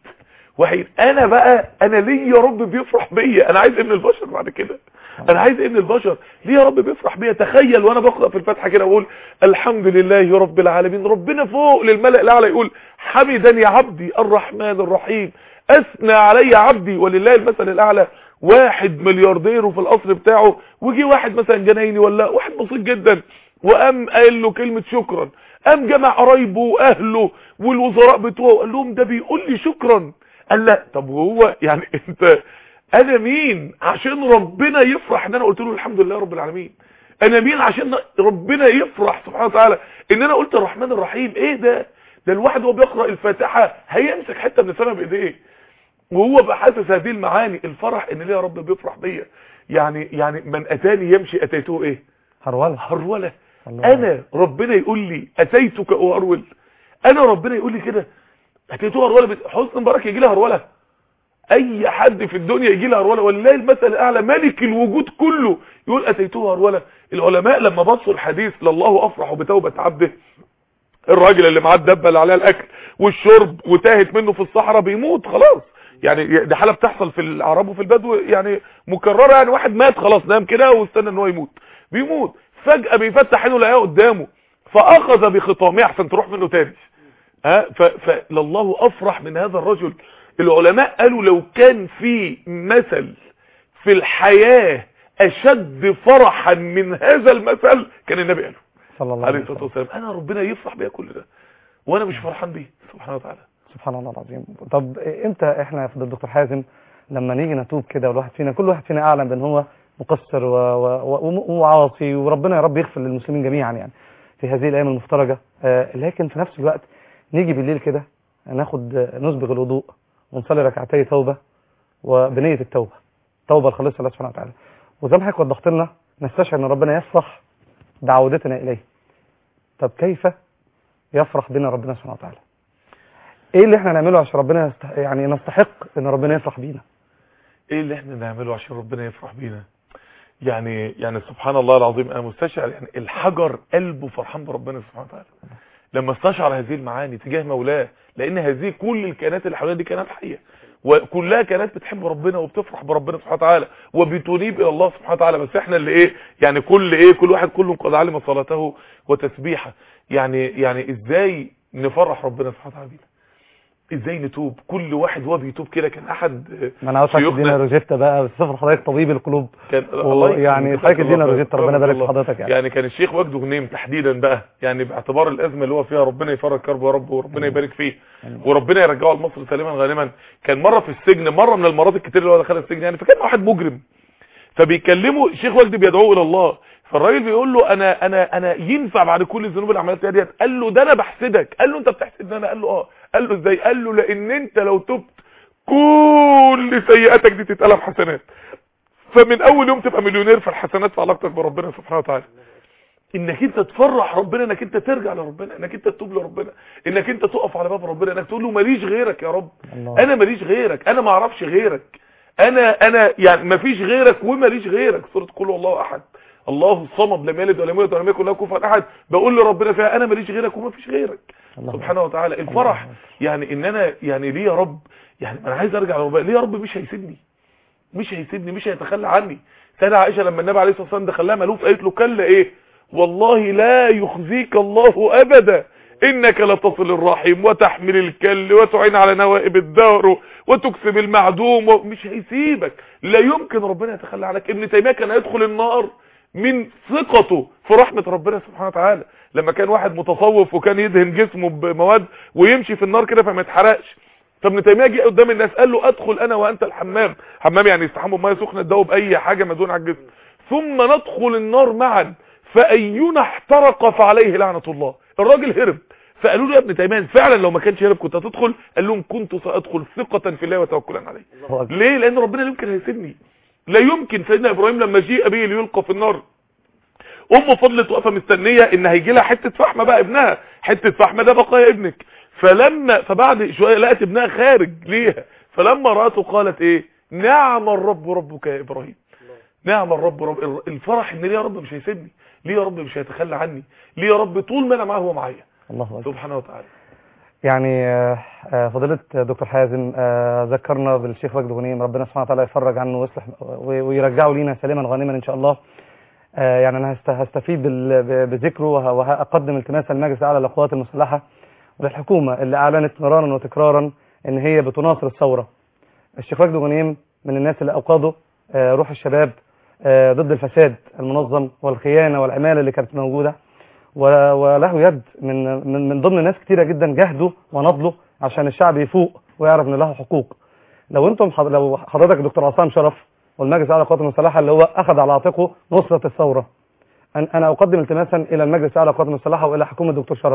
انا بقى انا ليه يا رب بيفرح بيا؟ انا عايز ابن البشر بعد كده، انا عايز ابن البشر. ليه يا رب بيفرح بيا؟ تخيل وانا بقرأ في الفاتحه كده واقول الحمد لله رب العالمين، ربنا فوق للملأ الاعلى يقول حمدني عبدي الرحمن الرحيم، اثنى علي عبدي ولله المثل الاعلى. واحد ملياردير وفي القصر بتاعه، وجي واحد مثلا جنايني ولا واحد بسيط جدا وقام قال له كلمه شكرا، قام جمع قرايبه واهله والوزراء بتوعه قال لهم ده بيقول لي شكرا. قال لا طب هو يعني انا مين عشان ربنا يفرح ان انا قلت له الحمد لله رب العالمين؟ انا مين عشان ربنا يفرح سبحانه وتعالى ان انا قلت الرحمن الرحيم؟ ايه ده الواحد وهو بيقرأ الفاتحة هيمسك حتة من السماء بايديه وهو بحاسس هذه المعاني. الفرح ان ليه يا رب بيفرح بيا. يعني من اتاني يمشي اتيته ايه؟ هرولة. انا ربنا يقول لي اتيتك اهرول، انا ربنا يقول لي كده اتيته هرولة. حسن مبارك يجي لها هرولة، اي حد في الدنيا يجي لها هرولة، والله المثل الاعلى ملك الوجود كله يقول اتيته هرولة. العلماء لما بصوا الحديث لله افرح بتوبة عبده، الراجل اللي معاه الدبه اللي عليها الاكل والشرب وتاهت منه في الصحراء بيموت خلاص، يعني دي حاله بتحصل في الاعراب وفي البدو يعني مكرره، يعني واحد مات خلاص نام كده واستنى ان هو بيموت فجاه بيفتح عينه لقاه قدامه فاخذ بخطامه عشان تروح منه تاني. فلله افرح من هذا الرجل. العلماء قالوا لو كان في مثل في الحياه اشد فرحا من هذا المثل كان النبي قاله صلى الله عليه وسلم. انا ربنا يفرح بيا كل ده وانا مش فرحان بيه سبحانه وتعالى. سبحان الله العظيم. طب امتى احنا في الدكتور حازم لما نيجي نتوب كده والواحد فينا كل واحد فينا اعلم بان هو مقصر وعاصي، وربنا يا رب يغفر للمسلمين جميعا يعني في هذه الايام المفترجه، لكن في نفس الوقت نيجي بالليل كده نسبغ الوضوء ونصلي ركعتي توبه وبنيه التوبه الخالصه لله سبحانه وتعالى، وزي ما حضرتك وضحت لنا نستشعر ان ربنا يفرح بعودتنا اليه. طب كيف يفرح بنا ربنا سبحانه وتعالى؟ ايه اللي احنا نعمله عشان ربنا يعني نستحق ان ربنا يفرح بينا؟ ايه اللي احنا نعمله عشان ربنا يفرح بينا؟ يعني سبحان الله العظيم انا مستشعر يعني الحجر قلبه فرحان بربنا سبحانه وتعالى. لما استشعر هذه المعاني تجاه مولاه، لان هذه كل الكائنات اللي حوالينا دي كائنات حيه، وكلها كائنات بتحب ربنا وبتفرح بربنا سبحانه وتعالى وبتنيب الى الله سبحانه وتعالى. بس احنا اللي ايه يعني كل واحد كله قد علم صلاته وتسبيحه. يعني ازاي نفرح ربنا سبحانه وتعالى بينا، ازاي نتوب، كل واحد هو بيتوب كده. كان احد ما انا عاوز ادينا روجيتا بقى بصفر حضرتك طبيب القلوب، كان يعني حضرتك ادينا روجيتا ربنا يبارك في حضرتك. يعني كان الشيخ وجده غنيم تحديدا بقى، يعني باعتبار الازمه اللي هو فيها، ربنا يفرج كربه يا رب وربنا يبارك فيه وربنا يرجعه لمصر سالما غانما. كان مره في السجن، مره من المرات الكتير اللي هو دخلها السجن يعني، فكان واحد مجرم فبيكلمه الشيخ وجدي بيدعوه الى الله، فالراجل بيقول له انا ينفع بعد كل الذنوب اللي عملتها ديت؟ قال له ده انا بحسدك. قال له انت بتحسدني انا؟ قال له اه. قال له ازاي؟ قال له لان انت لو تبت كل سيئاتك دي تتقلب حسنات، فمن اول يوم تبقى مليونير في الحسنات في علاقتك بربنا سبحانه وتعالى. انك انت تفرح ربنا، انك انت ترجع لربنا، انك انت تتوب لربنا، انك انت تقف على باب ربنا، انك تقول له ماليش غيرك يا رب، انا ماليش غيرك، انا ما اعرفش غيرك، انا يعني مفيش غيرك وماليش غيرك. سوره قل هو الله احد الله الصمد لم يلد ولم يولد ولم يكن له كفوا احد، بقول لربنا فيها انا ماليش غيرك ومفيش غيرك سبحانه وتعالى. الفرح يعني ان انا يعني ليه يا رب، يعني انا عايز ارجع لربنا، ليه يا رب مش هيسيبني، مش هيتخلى عني. سيدة عائشه لما النبي عليه الصلاه والسلام دخلها ملوف قالت له كلا ايه والله لا يخزيك الله ابدا انك لتصل الرحم وتحمل الكل وتعين على نوائب الدار وتكسب المعدوم، مش هيسيبك، لا يمكن ربنا يتخلى عنك. ابن تيميه كان يدخل النار من ثقته في رحمه ربنا سبحانه وتعالى. لما كان واحد متصوف وكان يدهن جسمه بمواد ويمشي في النار كده فما يتحرقش، فابن تيميه جه قدام الناس قال له ادخل انا وانت الحمام، حمام يعني يستحموا بميه سخنه تدوب باي حاجه مدهون على الجسم، ثم ندخل النار معا فاينا احترق فعليه لعنه الله. الراجل هرب، فقالوا له يا ابن تيميه فعلا لو ما كانش هرب كنت هتدخل؟ قال لهم كنت سادخل ثقه في الله وتوكلا عليه. ليه؟ لان ربنا لا يمكن هيسيبني، لا يمكن. سيدنا ابراهيم لما جه ابيه ليلقى في النار، امه فضلت واقفه مستنيه ان هيجي لها حته فحمه بقى، ابنها حته فحمه ده بقايا ابنك، فبعد شويه لقت ابنها خارج ليها، فلما راته قالت ايه؟ نعم الرب ربك يا ابراهيم، نعم الرب. الفرح ان ليه يا رب مش هيسيبني، ليه يا رب مش هيتخلى عني، ليه يا رب طول ما انا معاه هو معايا سبحانه وتعالى. يعني فضيلة دكتور حازم ذكرنا بالشيخ وجدي غنيم، ربنا سبحانه وتعالى يفرج عنه ويصلح ويرجعه لينا سالما غانما ان شاء الله. يعني انا هستفيد بذكره وهقدم التماسا للمجلس الاعلى للقوات المسلحه وللحكومه اللي اعلنت مرارا وتكرارا ان هي بتناصر الثوره. الشيخ وجدي غنيم من الناس اللي اوقظوا روح الشباب ضد الفساد المنظم والخيانه والعماله اللي كانت موجوده، وله يد من ضمن ناس كتيره جدا جهدوا ونضلوا عشان الشعب يفوق ويعرف ان له حقوق. لو حضرتك دكتور عصام شرف والمجلس الاعلى للقوات المسلحه اللي هو اخذ على عاتقه نصره الثوره، انا اقدم التماسا الى المجلس الاعلى للقوات المسلحه والى حكومه الدكتور شرف،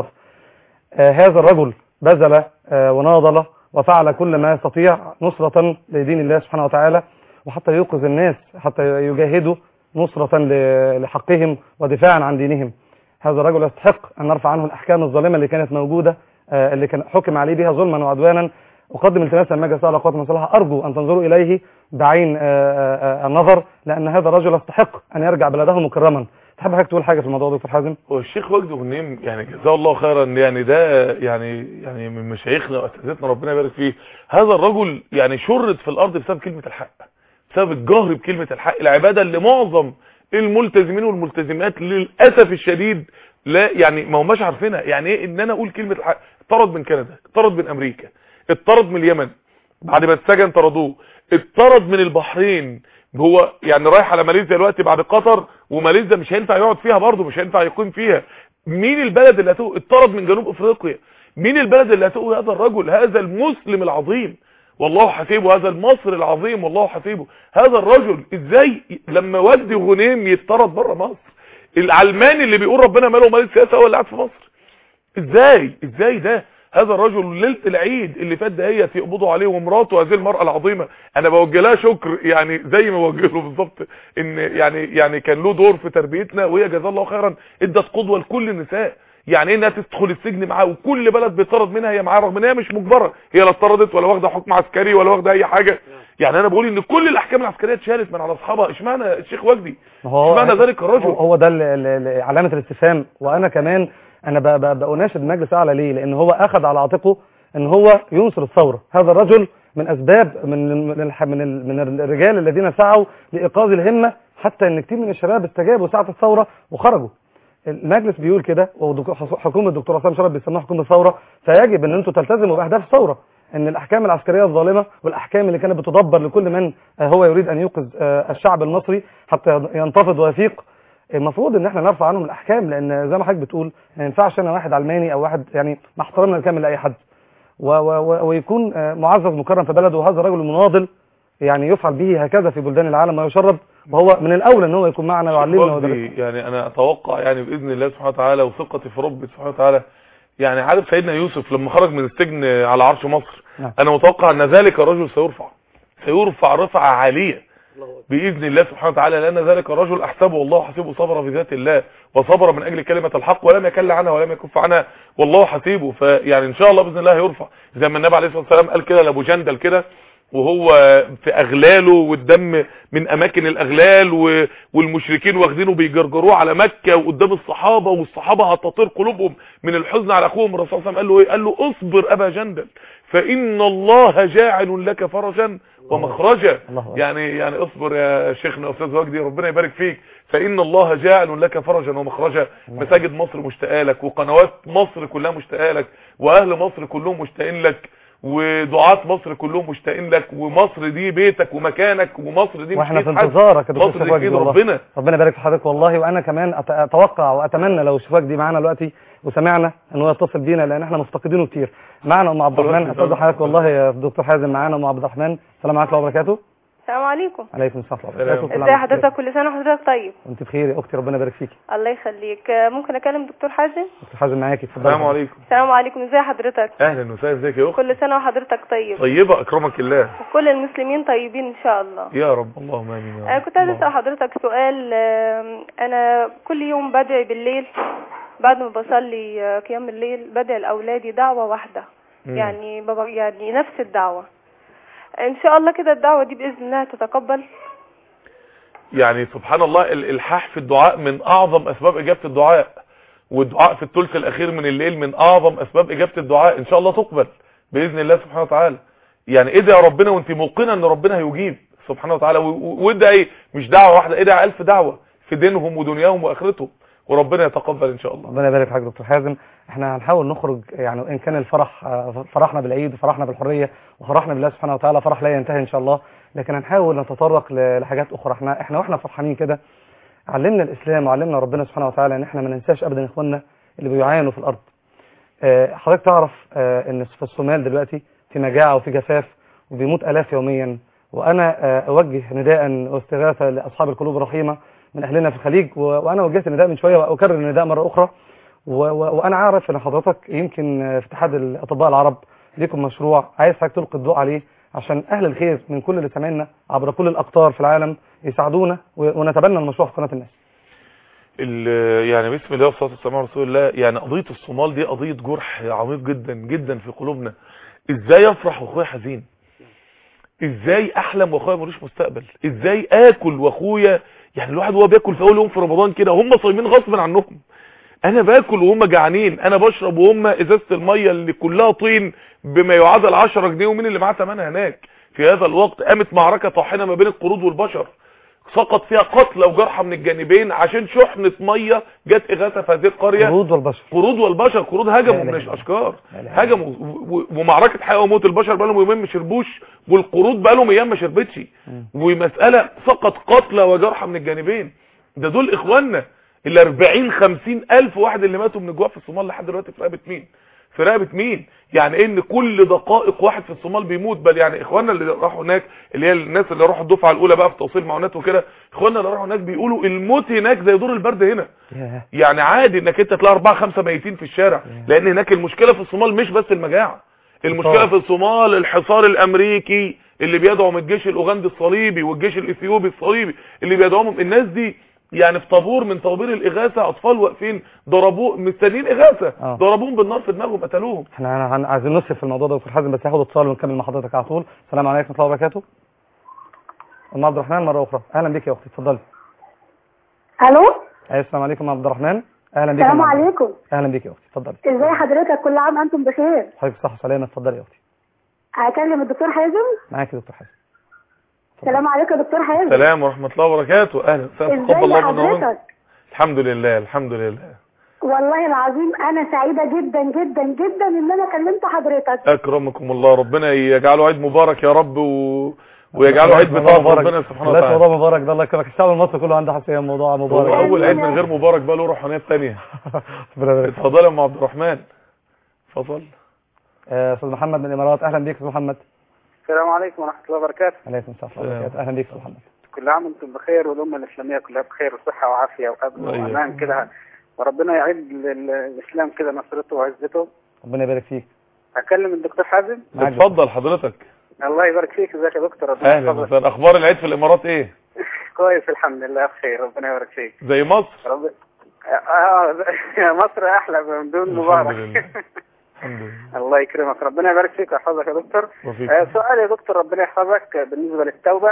هذا الرجل بذل وناضل وفعل كل ما يستطيع نصره لدين الله سبحانه وتعالى، وحتى يوقظ الناس حتى يجاهدوا نصره لحقهم ودفاعا عن دينهم. هذا الرجل يستحق ان نرفع عنه الاحكام الظالمه اللي كانت موجوده، اللي كان حكم عليه بها ظلما وعدوانا. اقدم التماسا للمجلس الاعلى للقوات المسلحه، ارجو ان تنظروا اليه بعين النظر، لان هذا الرجل يستحق ان يرجع بلده مكرما. تحب حضرتك تقول حاجه في الموضوع دكتور حازم؟ هو الشيخ وجدي غنيم يعني جزاه الله خيرا، يعني ده يعني من مشايخنا واساتذتنا ربنا يبارك فيه. هذا الرجل يعني شرد في الارض بسبب كلمه الحق، بسبب الجهر بكلمه الحق، العباده اللي معظم الملتزمين والملتزمات للاسف الشديد لا يعني ما هماش عارفينها. يعني ايه ان انا اقول كلمه الحق؟ اطرد من كندا، اطرد من امريكا، اطرد من اليمن بعد ما اتسجن طردوه، اطرد من البحرين، هو يعني رايح على ماليزيا دلوقتي بعد قطر، وماليزيا مش هينفع يقعد فيها برضه، مش هينفع يقيم فيها. مين البلد اللي هتقول؟ اطرد من جنوب افريقيا. مين البلد اللي هتقول؟ هذا الرجل، هذا المسلم العظيم والله حسيبه، هذا المصري العظيم والله حسيبه. هذا الرجل ازاي لما وجدي غنيم يتطرد بره مصر؟ العلماني اللي بيقول ربنا ماله مال السياسه هو اللي قاعد في مصر. ازاي ده؟ هذا الرجل ليله العيد اللي فات دهيت يقبضوا عليه ومراته هذه المراه العظيمه، انا بوجه لها شكر يعني زي ما بوجه له بالظبط، ان يعني كان له دور في تربيتنا، وهي جزاها الله خيرا ادت قدوه لكل النساء. يعني انها تدخل السجن معاه وكل بلد بيطرد منها هي معاه، رغم ان هي مش مجبره، هي لا اتطردت ولا واخده حكم عسكري ولا واخده اي حاجه. يعني انا بقول ان كل الاحكام العسكريه اتشالت من على اصحابها، اشمعنى الشيخ وجدي؟ اشمعنى ذلك الرجل؟ هو ده علامه الاستفهام. وانا كمان انا بأناشد المجلس الاعلى ليه؟ لان هو اخذ على عاتقه ان هو ينصر الثوره. هذا الرجل من اسباب من الرجال الذين سعوا لايقاظ الهمه، حتى ان كتير من الشباب استجابوا ساعه الثوره وخرجوا. المجلس بيقول كده، وحكومه الدكتور عصام شرف بيسموها حكومه الثوره، فيجب ان انتم تلتزموا باهداف الثوره، ان الاحكام العسكريه الظالمه والاحكام اللي كانت بتدبر لكل من هو يريد ان يوقظ الشعب المصري حتى ينتفض ويفيق، المفروض ان احنا نرفع عنهم الاحكام. لان زي ما حضرتك بتقول ما ينفعش انا واحد علماني او واحد يعني مع احترامنا الكامل لاي حد ويكون معزز مكرم في بلده، وهذا الرجل المناضل يعني يفعل به هكذا في بلدان العالم ويشرب، وهو من الاولى ان هو يكون معنا ويعلمنا. يعني انا اتوقع يعني باذن الله سبحانه وتعالى وثقتي في ربي سبحانه وتعالى، يعني عارف سيدنا يوسف لما خرج من السجن على عرش مصر، انا متوقع ان ذلك الرجل سيرفع رفعه عاليه باذن الله سبحانه وتعالى، لان ذلك الرجل احسبه والله حسيبه صبر في ذات الله وصبر من اجل كلمه الحق ولم يكل عنها ولم يكف عنها والله حسيبه. فيعني ان شاء الله باذن الله هيرفع زي ما النبي عليه الصلاه والسلام قال كده لابو جندل كده وهو في اغلاله والدم من اماكن الاغلال والمشركين واخدينه بيجرجروه على مكه وقدام الصحابه، والصحابه هتطير قلوبهم من الحزن على اخوهم. الرسول صلى الله عليه وسلم قال له ايه؟ قال له اصبر ابا جندل فان الله جاعل لك فرجا ومخرجا. يعني اصبر يا شيخنا استاذ وجدي ربنا يبارك فيك، فان الله جاعل لك فرجا ومخرجا. مساجد مصر مشتاقه لك، وقنوات مصر كلها مشتاقه لك، واهل مصر كلهم مشتاقين لك، ودعاة مصر كلهم مشتاقين لك، ومصر دي بيتك ومكانك، ومصر دي واحنا في انتظارك يا دكتور مصر دي ربنا يبارك في حضرتك والله. وانا كمان اتوقع واتمنى لو شفاك دي معانا دلوقتي وسمعنا ان هو يتصل بينا، لان احنا مفتقدينه كتير. معانا ام عبد الرحمن. استاذ حضرتك والله يا دكتور حازم. معانا ام عبد الرحمن. السلام عليكم ورحمه الله وبركاته. السلام عليكم. عليكم السلام ورحمه الله وبركاته. ازي حضرتك؟ كل سنه وحضرتك طيب. وانت بخير يا اختي ربنا يبارك فيكي. الله يخليك. ممكن اكلم دكتور حازم؟ دكتور حازم معاكي اتفضلي. السلام عليكم. السلام عليكم. ازي حضرتك؟ اهلا وسهلا. ازيك يا اخت؟ كل سنه وحضرتك طيب. طيبه اكرمك الله. وكل المسلمين طيبين ان شاء الله يا رب. اللهم امين يا رب. انا كنت عايزه اسال حضرتك سؤال. انا كل يوم بدعي بالليل بعد ما بصلي قيام الليل، بدعي لاولادي دعوه واحده، يعني نفس الدعوه. ان شاء الله كده الدعوه دي باذن الله تتقبل. يعني سبحان الله الالحاح في الدعاء من اعظم اسباب اجابه الدعاء، والدعاء في الثلث الاخير من الليل من اعظم اسباب اجابه الدعاء. ان شاء الله تقبل باذن الله سبحانه وتعالى. يعني ادعي ربنا وانت موقنه ان ربنا هيجيب سبحانه وتعالى، وادعي مش دعوه واحده، ادعي 1000 دعوه في دينهم ودنياهم واخرتهم، وربنا يتقبل ان شاء الله. ربنا يبارك فيك دكتور حازم. احنا هنحاول نخرج، يعني ان كان الفرح فرحنا بالعيد وفرحنا بالحريه وفرحنا بالله سبحانه وتعالى فرح لا ينتهي ان شاء الله، لكن هنحاول نتطرق لحاجات اخرى. احنا واحنا فرحانين كده علمنا الاسلام وعلمنا ربنا سبحانه وتعالى ان احنا ما ننساش ابدا اخواننا اللي بيعانوا في الارض. حضرتك تعرف ان في الصومال دلوقتي في مجاعه وفي جفاف وبيموت الاف يوميا، وانا اوجه نداء واستغاثه لاصحاب القلوب الرحيمه من اهلنا في الخليج، وانا وجهت النداء من شويه واكرر النداء مره اخرى. وانا عارف ان حضرتك يمكن في اتحاد الاطباء العرب ليكم مشروع عايز حضرتك تلقي الضوء عليه، عشان اهل الخير من كل اللي سمعنا عبر كل الاقطار في العالم يساعدونا ونتبنى المشروع في قناه الناس. يعني بسم الله والصلاه والسلام على رسول الله. يعني قضيه الصومال دي قضيه جرح عميق جدا جدا في قلوبنا. ازاي افرح واخويا حزين؟ ازاي احلم واخويا ملوش مستقبل؟ ازاي اكل واخويا، يعني الواحد وهو بياكل في اول يوم في رمضان كده هم صايمين غصب عنهم، انا باكل وهم جعانين، انا بشرب وهم ازازه الميه اللي كلها طين بما يعادل 10 جنيه، ومين اللي معاه ثمنها هناك؟ في هذا الوقت قامت معركه طاحنه ما بين القرود والبشر، سقط فيها قتلى وجرحى من الجانبين عشان شحنه ميه جت اغاثه في هذه القريه. قرود والبشر قرود هجموا من الاشجار، هجموا، ومعركه حياه وموت. البشر بقى لهم يومين ما شربوش، والقرود بقى لهم ايام ما شربتش، ومساله سقط قتلى وجرحى من الجانبين. ده دول اخواننا ال 40-50 الف واحد اللي ماتوا من الجوع في الصومال لحد دلوقتي في رقبه مين؟ في رقبه مين؟ يعني ان كل دقائق واحد في الصومال بيموت. بل يعني اخواننا اللي راحوا هناك، اللي هي الناس اللي راحوا الدفعه الاولى بقى في توصيل معونات وكده، اخواننا اللي راحوا هناك بيقولوا الموت هناك زي دور البرد هنا. يعني عادي انك انت تلاقي 4-5 ميتين في الشارع، لان هناك المشكله في الصومال مش بس المجاعه، المشكله في الصومال الحصار الامريكي اللي بيدعم الجيش الاوغندي الصليبي والجيش الاثيوبي الصليبي اللي بيدعمهم. الناس دي يعني في طابور من طوابير الاغاثه اطفال واقفين ضربوه مستنيين اغاثه، ضربوهم بالنار في دماغهم قتلوهم. احنا عايزين نصف في الموضوع ده دكتور حازم، بس هاخد اتصال ونكمل مع حضرتك على طول. السلام عليكم ورحمه الله وبركاته. ام عبد الرحمن مره اخرى، اهلا بك يا اختي اتفضلي. الو. السلام عليكم يا عبد الرحمن. اهلا بك. السلام عليكم. اهلا بك يا اختي، اتفضلي. ازي حضرتك؟ كل عام انتم بخير. حضرتك صح وسلامه. اتفضلي يا اختي. هكلم الدكتور حازم. معاك يا دكتور حازم. السلام عليكم يا دكتور حازم. السلام ورحمه الله وبركاته. اهلا وسهلا. تقبل الله منا ومنكم. الحمد لله الحمد لله. والله العظيم انا سعيده جدا جدا جدا ان انا كلمت حضرتك. اكرمكم الله، ربنا يجعله عيد مبارك يا رب ويجعله عيد بطاعة ربنا سبحانه وتعالى. لا موضوع مبارك ده الله يكرمك. الشعب المصري كله عنده حساسيه موضوع مبارك. اول عيد من غير مبارك بقى له روحانيات ثانيه. اتفضل يا ام عبد الرحمن. اتفضل. استاذ محمد من الامارات. اهلا بيك استاذ محمد. السلام عليكم ورحمه الله وبركاته. عليكم السلام ورحمه الله وبركاته. اهلا بيك استاذ محمد. كل عام وانتم بخير والامه الاسلاميه كلها بخير وصحه وعافيه وامن وامان كده، وربنا يعيد الاسلام كده نصرته وعزته. ربنا يبارك فيك. اكلم الدكتور حازم. اتفضل حضرتك. الله يبارك فيك. ازيك يا دكتور؟ اهلا وسهلا. اخبار العيد في الامارات ايه؟ كويس الحمد لله بخير. ربنا يبارك فيك. زي مصر؟ مصر احلى من دون مبارك. الحمد لله. الله يكرمك. ربنا يبارك فيك ويحفظك يا دكتور. سؤال يا دكتور ربنا يحفظك بالنسبه للتوبه.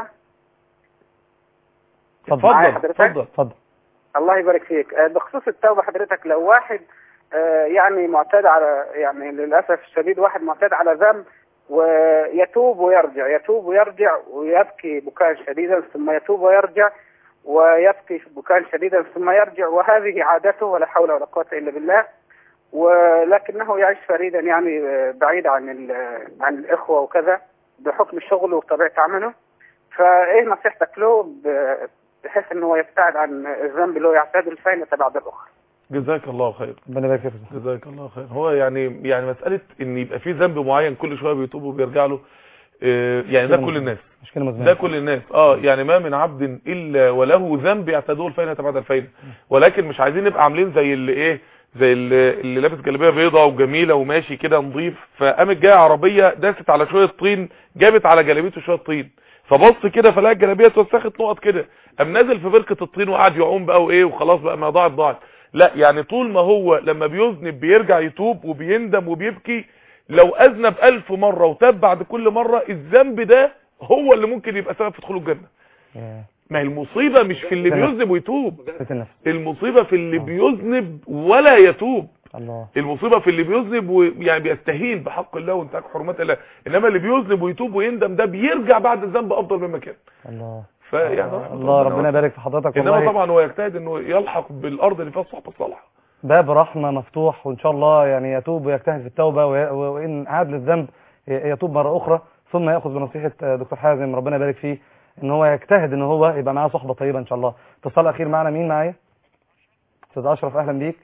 اتفضل. الله يبارك فيك. بخصوص التوبه حضرتك، لو واحد يعني معتاد على، يعني للاسف الشديد واحد معتاد على ذنب ويتوب ويرجع ويبكي بكاء شديدا، ثم يتوب ويرجع ويبكي بكاء شديدا ثم يرجع، وهذه عادته ولا حول ولا قوه الا بالله، ولكنه يعيش فريدا يعني بعيد عن الاخوه وكذا بحكم الشغل وطبيعه عمله. فايه نصيحتك له بحيث انه يبتعد عن الذنب اللي هو يعتاد الفينة بعد الاخر؟ جزاك الله خير. ربنا يبارك فيك. جزاك الله خير. هو يعني مساله ان يبقى في ذنب معين كل شويه بيتوب وبيرجع له، يعني ده كل الناس، ده كل الناس. يعني ما من عبد الا وله ذنب يعتاده الفينة بعد الفينة، ولكن مش عايزين نبقى عاملين زي اللي ايه، زي اللي لابس جلابيه بيضاء وجميله وماشي كده نظيف، فقامت جايه عربيه داست على شويه طين، جابت على جلابيته شويه طين، فبص كده فلقى الجلابيه اتوسخت نقط كده، قام نازل في بركه الطين وقعد يعوم بقى وايه وخلاص بقى ما ضاعت. لا، يعني طول ما هو لما بيذنب بيرجع يتوب وبيندم وبيبكي، لو اذنب 1000 مره وتاب بعد كل مره، الذنب ده هو اللي ممكن يبقى سبب في دخول الجنه. ما هي المصيبه مش في اللي بيذنب ويتوب، المصيبه في اللي بيذنب ولا يتوب. المصيبه في اللي بيذنب ويعني بيستهين بحق الله وانتهاك حرمات الله، انما اللي بيذنب ويتوب ويندم ده بيرجع بعد الذنب افضل مما كان. فيعني الله ربنا يبارك في حضرتك. انما طبعا هو يجتهد انه يلحق بالارض اللي فيها الصحبه الصالحه. باب رحمه مفتوح، وان شاء الله يعني يتوب ويجتهد في التوبه، وان عاد للذنب يتوب مره اخرى، ثم ياخذ بنصيحه دكتور حازم ربنا يبارك فيه ان هو يجتهد ان هو يبقى معاه صحبه طيبه ان شاء الله. اتصال اخير معنا. مين معايا؟ استاذ اشرف. اهلا بيك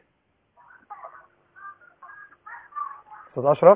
استاذ اشرف.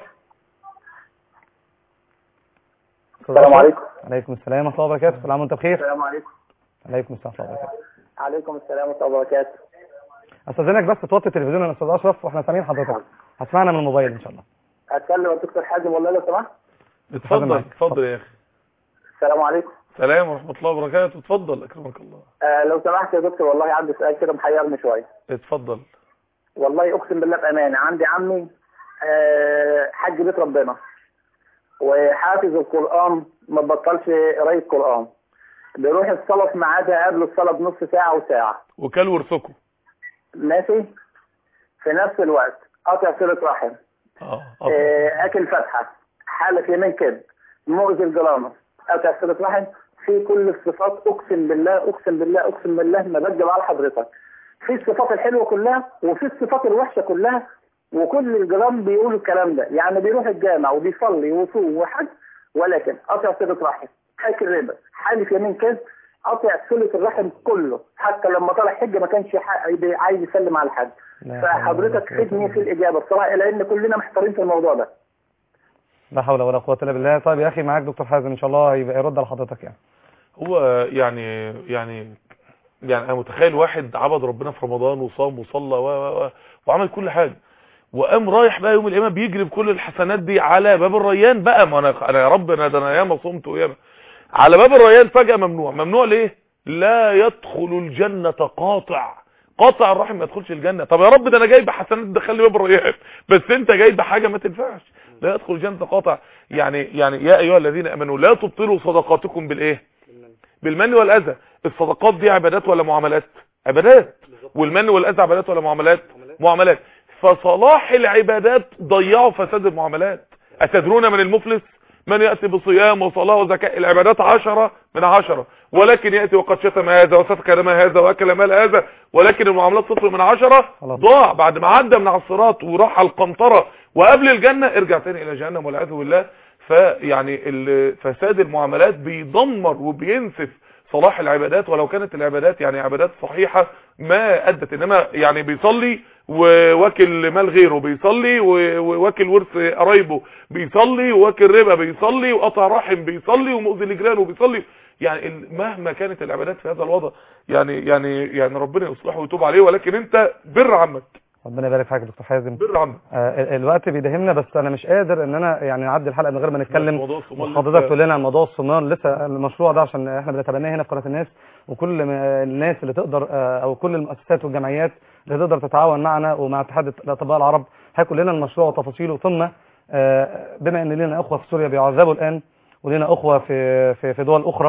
السلام عليكم. عليكم السلام ورحمه الله وبركاته. كل عام وانت بخير. السلام عليكم. عليكم السلام ورحمه الله وبركاته. عليكم السلام ورحمه الله وبركاته. استاذنك بس توطي التلفزيون يا استاذ اشرف واحنا سامعين حضرتك، هتسمعنا من الموبايل ان شاء الله. اتكلم الدكتور حازم والله لو سمحت. اتفضل يا اخي. السلام عليكم. السلام ورحمه الله وبركاته. اتفضل اكرمك الله. لو سمحت يا دكتور والله عندي سؤال كده محيرني شويه. اتفضل. والله اقسم بالله بامانه عندي عمي حج بيت ربنا وحافظ القران، ما بطلش قرايه قران، بيروح الصلاه في ميعادها قبل الصلاه بنص ساعه وساعه، وكل ورثكم ماشي في نفس الوقت، قاطع صله رحم، اكل فتحه، حاله يمين كده، مؤذي الجرامه، قاطع صله رحم، في كل الصفات. اقسم بالله ما بكذب على حضرتك، في الصفات الحلوه كلها وفي الصفات الوحشه كلها، وكل الجيران بيقولوا الكلام ده، يعني بيروح الجامع وبيصلي ويصوم وحج، ولكن قاطع صله رحم، حاكي الربا، حالف يمين كذب، قاطع صله الرحم كله، حتى لما طلع حج ما كانش عايز يسلم على الحج. فحضرتك فدني في الاجابه بصراحه، لان كلنا محتارين في الموضوع ده. لا حول ولا قوه الا بالله. طيب يا اخي معاك دكتور حازم ان شاء الله يبقى يرد على حضرتك. يعني هو يعني انا متخيل واحد عبد ربنا في رمضان وصام وصلى وعمل كل حاجه، وقام رايح بقى يوم القيامه بيجري بكل الحسنات دي على باب الريان بقى. ما انا يا رب انا ياما صمت وياما على باب الريان، فجاه ممنوع ليه؟ لا يدخل الجنه قاطع الرحم ما يدخلش الجنه. طب يا رب ده انا جايب حسنات تدخلني باب الريان، بس انت جايب حاجه ما تنفعش. لا يدخل الجنه قاطع. يعني يا ايها الذين امنوا لا تبطلوا صدقاتكم بالايه؟ بالمن والاذى. الصدقات دي عبادات ولا معاملات؟ عبادات. والمن والاذى عبادات ولا معاملات؟ معاملات. فصلاح العبادات ضيعوا فساد المعاملات. أتدرون من المفلس؟ من يأتي بصيام وصلاة وزكاة. العبادات 10 من 10، ولكن يأتي وقد شتم هذا وسفك دم هذا وأكل مال هذا، ولكن المعاملات 0 من 10. ضاع بعد ما عدى من على الصراط وراح على القنطرة وقبل الجنة ارجع تاني إلى جهنم والعياذ بالله. فيعني فساد المعاملات بيدمر وبينسف صلاح العبادات، ولو كانت العبادات يعني عبادات صحيحة ما أدت. إنما يعني بيصلي وواكل مال غيره، بيصلي وواكل ورث قرايبه، بيصلي وواكل ربا، بيصلي وقطع رحم، بيصلي ومؤذي لجيرانه، بيصلي. يعني مهما كانت العبادات في هذا الوضع يعني ربنا يصلحه ويتوب عليه، ولكن انت بر عمك. ربنا يبارك فيك يا دكتور حازم. بر عمك. الوقت بيدهمنا، بس انا مش قادر ان انا يعني نعدي الحلقه من غير ما نتكلم. وحضرتك تقول لنا عن موضوع الصومال. لسه المشروع ده عشان احنا بنتبناه هنا في قناه الناس، وكل الناس اللي تقدر او كل المؤسسات والجمعيات اللي تقدر تتعاون معنا ومع اتحاد الاطباء العرب هيكون لنا المشروع وتفاصيله. ثم بما ان لنا اخوه في سوريا بيعذبوا الان، ولنا اخوه في دول اخرى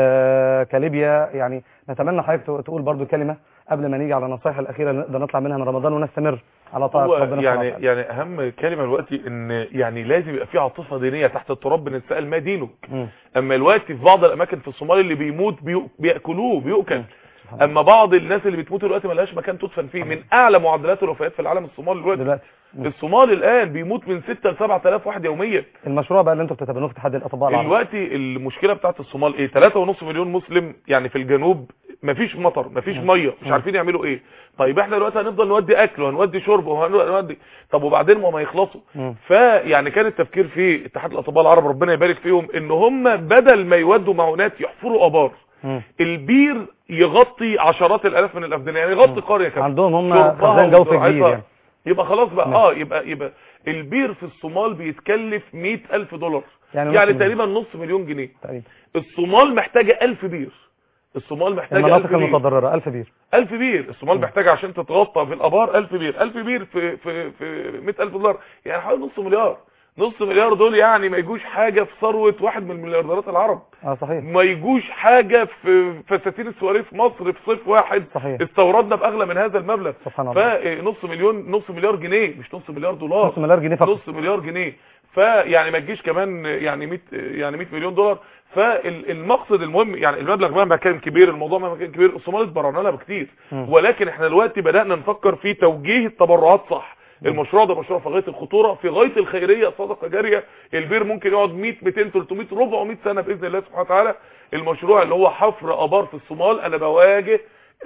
كليبيا، يعني نتمنى حضرتك تقول برضو كلمه قبل ما نيجي على النصائح الاخيره اللي نقدر نطلع منها من رمضان ونستمر على طاعه ربنا. يعني اهم كلمه دلوقتي ان يعني لازم يبقى في عاطفه دينيه تحت التراب بنتسال ما دينك. اما دلوقتي في بعض الاماكن في الصومال اللي بيموت بياكلوه بيؤكل. اما بعض الناس اللي بتموت دلوقتي ما لهاش مكان تدفن فيه. من اعلى معدلات الوفيات في العالم الصومال دلوقتي. الصومال الان بيموت من 6 ل 7000 واحد يوميا. المشروع بقى اللي انتوا بتتبنوه في اتحاد الاطباء العرب دلوقتي المشكله بتاعت الصومال ايه؟ 3.5 مليون مسلم يعني في الجنوب، مفيش مطر، مفيش ميه، مش عارفين يعملوا ايه. طيب احنا دلوقتي هنفضل نودي اكل وهنودي شرب وهنودي، طب وبعدين ما يخلصوا. فيعني كان التفكير في اتحاد الاطباء العرب ربنا يبارك فيهم ان هم بدل ما يودوا معونات يحفروا ابار. البير يغطي عشرات الالاف من الافدان، يعني يغطي قريه كامله. عندهم هم خزان جو في البير يعني. يبقى خلاص بقى يبقى البير في الصومال بيتكلف $100,000 يعني تقريبا نص مليون جنيه تقريبا. الصومال محتاجه 1000 بير. الصومال محتاجه 1000 بير. المناطق المتضرره 1000 بير. 1000 بير. الصومال محتاجه عشان تتغطى في الابار 1000 بير. 1000 بير في $100,000 يعني حوالي نص مليار. نص مليار دول يعني ما يجوش حاجه في ثروه واحد من المليارديرات العرب. صحيح. ما يجوش حاجه في فساتين السواري في مصر في صيف واحد. صحيح. استوردنا باغلى من هذا المبلغ. سبحان الله. نص مليار جنيه، مش نص مليار دولار. نص مليار جنيه فقط. نص مليار جنيه. فيعني ما تجيش كمان يعني 100 مليون دولار. فالمقصد المهم يعني المبلغ مهما كان كبير، الموضوع مهما كان كبير، الصومال اتبرعنا لها بكتير. ولكن احنا دلوقتي بدأنا نفكر في توجيه التبرعات صح. المشروع ده مشروع في غايه الخطوره، في غايه الخيريه، صدقه جاريه. البير ممكن يقعد 100 200 300 400 سنه باذن الله سبحانه وتعالى. المشروع اللي هو حفر ابار في الصومال، انا بواجه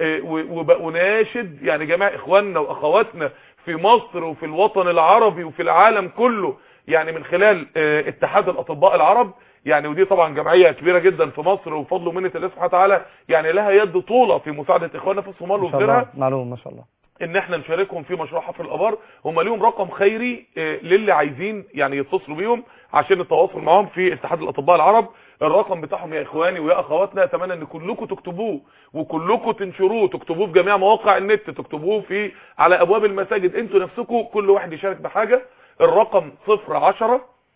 وبناشد يعني جميع اخواننا واخواتنا في مصر وفي الوطن العربي وفي العالم كله، يعني من خلال اتحاد الاطباء العرب، يعني ودي طبعا جمعيه كبيره جدا في مصر وبفضل ومنه الله سبحانه وتعالى، يعني لها يد طوله في مساعده اخواننا في الصومال وغيرها. معلوم ما شاء الله. ان احنا نشاركهم في مشروع حفر الابار. هم ليهم رقم خيري للي عايزين يعني يتصلوا بيهم عشان التواصل معاهم في اتحاد الاطباء العرب. الرقم بتاعهم يا اخواني ويا اخواتنا، اتمنى ان كلكم تكتبوه وكلكم تنشروه، تكتبوه في جميع مواقع النت، تكتبوه على ابواب المساجد، انتوا نفسكم كل واحد يشارك بحاجه. الرقم 010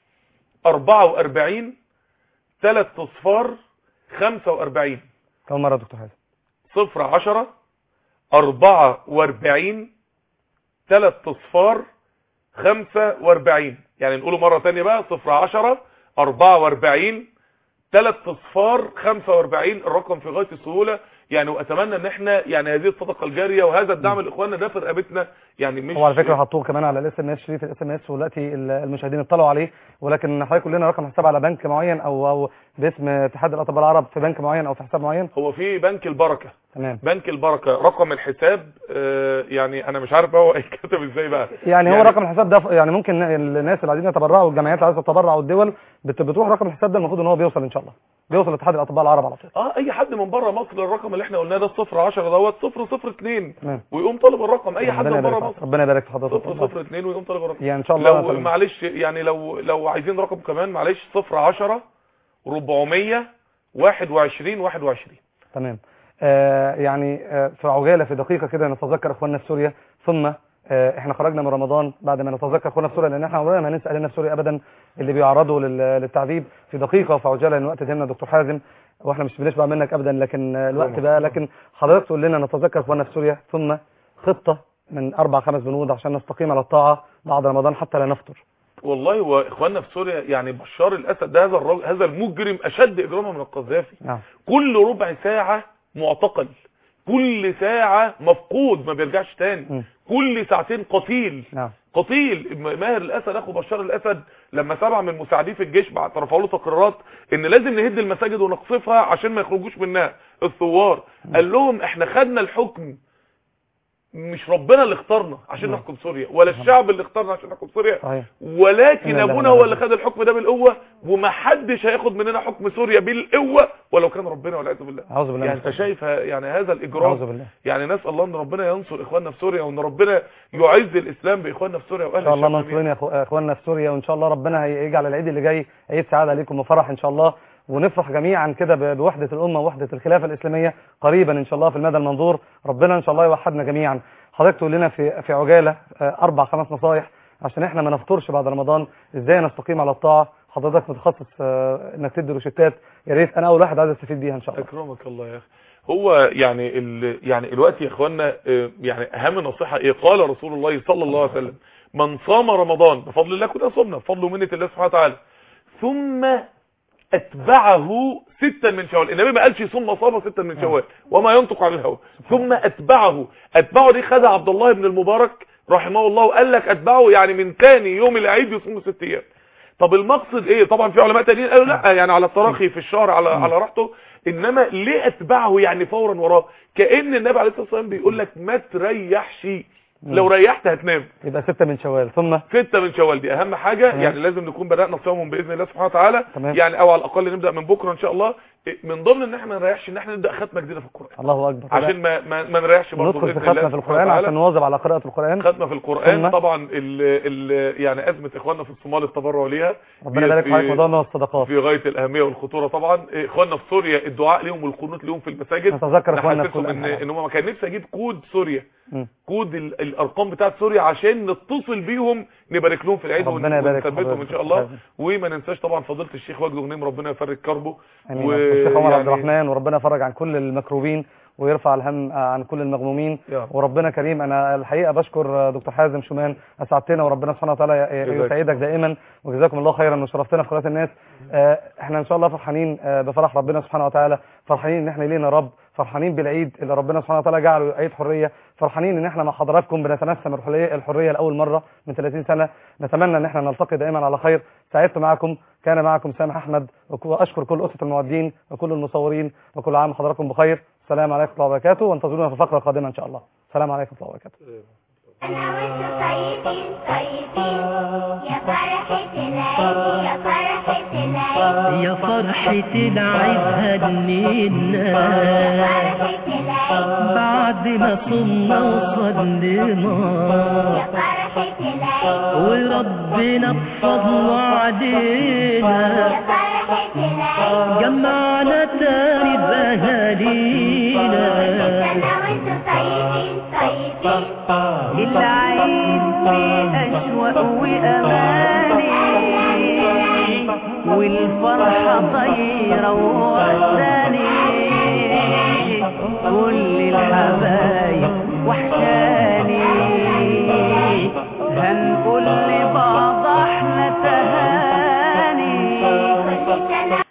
44 3/45. كم مره يا دكتور حازم؟ 010 44 3/45. يعني نقوله مرة تانية بقى 010 44 3/45. الرقم في غاية السهولة يعني. واتمنى ان احنا يعني هذه الصدقة الجارية وهذا الدعم لاخواننا ده في رقبتنا يعني. مش هو على فكرة حطوه كمان على الاس ام اس، شريط الاس ام اس، ودلوقتي المشاهدين اطلعوا عليه. ولكن حضرتك كلنا رقم حساب على بنك معين او باسم اتحاد الاطباء العرب في بنك معين او في حساب معين. هو في بنك البركة. تمام. بنك البركة رقم الحساب يعني انا مش عارف هو هيتكتب ازاي بقى. يعني هو رقم الحساب ده يعني ممكن الناس اللي عايزين يتبرعوا والجمعيات اللي عايزه تتبرع والدول بتروح رقم الحساب ده، المفروض ان هو بيوصل ان شاء الله، بيوصل لاتحاد الاطباء العرب على طول. اي حد من بره مصر الرقم اللي احنا قلناه ده 010 دوت 002 ويقوم طالب الرقم. اي حد من بره مصر ربنا يبارك في حضرتك. 002 ويقوم طالب الرقم يعني ان شاء الله. لو معلش يعني لو عايزين رقم كمان معلش 010 421 21. تمام. يعني في عجاله في دقيقه كده نتذكر اخواننا في سوريا، ثم احنا خرجنا من رمضان بعد ما نتذكر اخواننا في سوريا، لان احنا عمرنا ما ننسى اهلنا في سوريا ابدا اللي بيعرضوا للتعذيب. في دقيقه في عجاله لان وقت دهمنا دكتور حازم، واحنا مش بنشبع منك ابدا، لكن الوقت بقى. لكن حضرتك تقول لنا نتذكر اخواننا في سوريا، ثم خطة من 4-5 بنود عشان نستقيم على الطاعة بعد رمضان حتى لا نفطر. والله واخواننا في سوريا يعني بشار الاسد ده هذا المجرم اشد اجراما من القذافي. كل ربع ساعة معتقل، كل ساعة مفقود ما بيرجعش تاني، كل ساعتين قتيل. قتيل. ماهر الاسد اخو بشار الاسد لما 7 من مساعديه في الجيش بعد رفعوا له تقريرات ان لازم نهد المساجد ونقصفها عشان ما يخرجوش منها الثوار، قال لهم احنا خدنا الحكم، مش ربنا اللي اختارنا عشان نحكم سوريا، ولا الشعب اللي اختارنا عشان نحكم سوريا، ولكن ابونا هو اللي خد الحكم ده بالقوه، ومحدش هياخد مننا حكم سوريا بالقوه ولو كان ربنا، والعياذ بالله. يعني انت شايف يعني هذا الاجرام. يعني نسال الله ان ربنا ينصر اخواننا في سوريا، وان ربنا يعز الاسلام باخواننا في سوريا واهل الشام. ان شاء الله منصورين يا اخواننا في سوريا، وان شاء الله ربنا هيجعل العيد اللي جاي عيد سعاده عليكم وفرح ان شاء الله، ونفرح جميعا كده بوحدة الأمة ووحدة الخلافة الإسلامية قريبا إن شاء الله في المدى المنظور. ربنا إن شاء الله يوحدنا جميعا. حضرتك تقول لنا في عجالة 4-5 نصايح عشان إحنا ما نفطرش بعد رمضان، إزاي نستقيم على الطاعة. حضرتك متخصص إنك تدي روشتات، يا ريت أنا أول واحد عايز أستفيد بيها إن شاء الله. أكرمك الله يا أخي. هو يعني الوقت يا إخواننا يعني أهم نصيحة إيه؟ قال رسول الله صلى الله عليه وسلم: من صام رمضان بفضل الله، كده صمنا بفضل ومنة الله سبحانه وتعالى، ثم اتبعه 6 من شوال. النبي ما قالش ثم صام 6 من شوال وما ينطق عن الهوى، ثم اتبعه دي خدها عبد الله بن المبارك رحمه الله، وقال لك اتبعه يعني من ثاني يوم العيد يصوم 6 ايام. طب المقصد ايه؟ طبعا في علماء تانيين قالوا لا، يعني على التراخي في الشهر على راحته، انما ليه اتبعه يعني فورا وراه، كأن النبي عليه الصلاه والسلام بيقول لك ما تريحش، لو ريحت هتنام. يبقى 6 من شوال، ثم 6 من شوال دي اهم حاجة. يعني لازم نكون بدأنا صيامهم باذن الله سبحانه وتعالى، يعني او على الاقل نبدأ من بكره ان شاء الله. من ضمن ان احنا ما نريحش ان احنا نبدأ ختمه جديده في القرآن. الله اكبر. عشان ما نريحش برضه باذن الله. ختمه في القرآن عشان نواظب على قراءة القرآن. ختمه في القرآن طبعا. يعني ازمه اخواننا في الصومال التبرع ليها، ربنا يبارك فيك، موضوعنا والصدقات في غايه الاهميه والخطوره. طبعا اخواننا في سوريا الدعاء لهم والقنوت لهم في المساجد. نتذكر اخواننا ان هم ما كان نفسي اجيب كود سوريا، كود الارقام بتاعت سوريا عشان نتصل بيهم نبارك لهم في العيد ونثبتهم ان شاء الله. وما ننساش طبعا فضيله الشيخ وجد غنيم، ربنا يفرج كربه، والشيخ عمر عبد الرحمن، وربنا يفرج عن كل المكروبين ويرفع الهم عن كل المغمومين. وربنا كريم. انا الحقيقه بشكر دكتور حازم شومان، اسعدتنا، وربنا سبحانه وتعالى يسعدك دائما، وجزاكم الله خيرا وشرفتنا في قناه الناس. احنا ان شاء الله فرحانين بفرح ربنا سبحانه وتعالى، فرحانين ان احنا لينا رب، فرحانين بالعيد اللي ربنا سبحانه وتعالى جعله عيد حريه، فرحانين ان احنا مع حضراتكم بنتنسم الحريه لاول مره من 30 سنه. نتمنى ان احنا نلتقي دائما على خير. سعدت معكم، كان معكم سامح احمد، واشكر كل اسره المعدين وكل المصورين، وكل عام وحضراتكم بخير. السلام عليكم ورحمه الله وبركاته، وانتظرونا في الفقره القادمه ان شاء الله. السلام عليكم ورحمه الله وبركاته. أنا وأنتوا طيبين طيبين، يا فرحة العيد يا فرحة العيد، يا فرحة العيد هنينا، يا فرحة العيد بعد ما صمنا وصلينا، يا فرحة العيد وربنا بفضله علينا، يا فرحة العيد جمعنا تاني بأهالينا. أنا وأنتوا طيبين طيبين، العيد فيه أشواق وأماني، والفرحة طيرة ووحداني.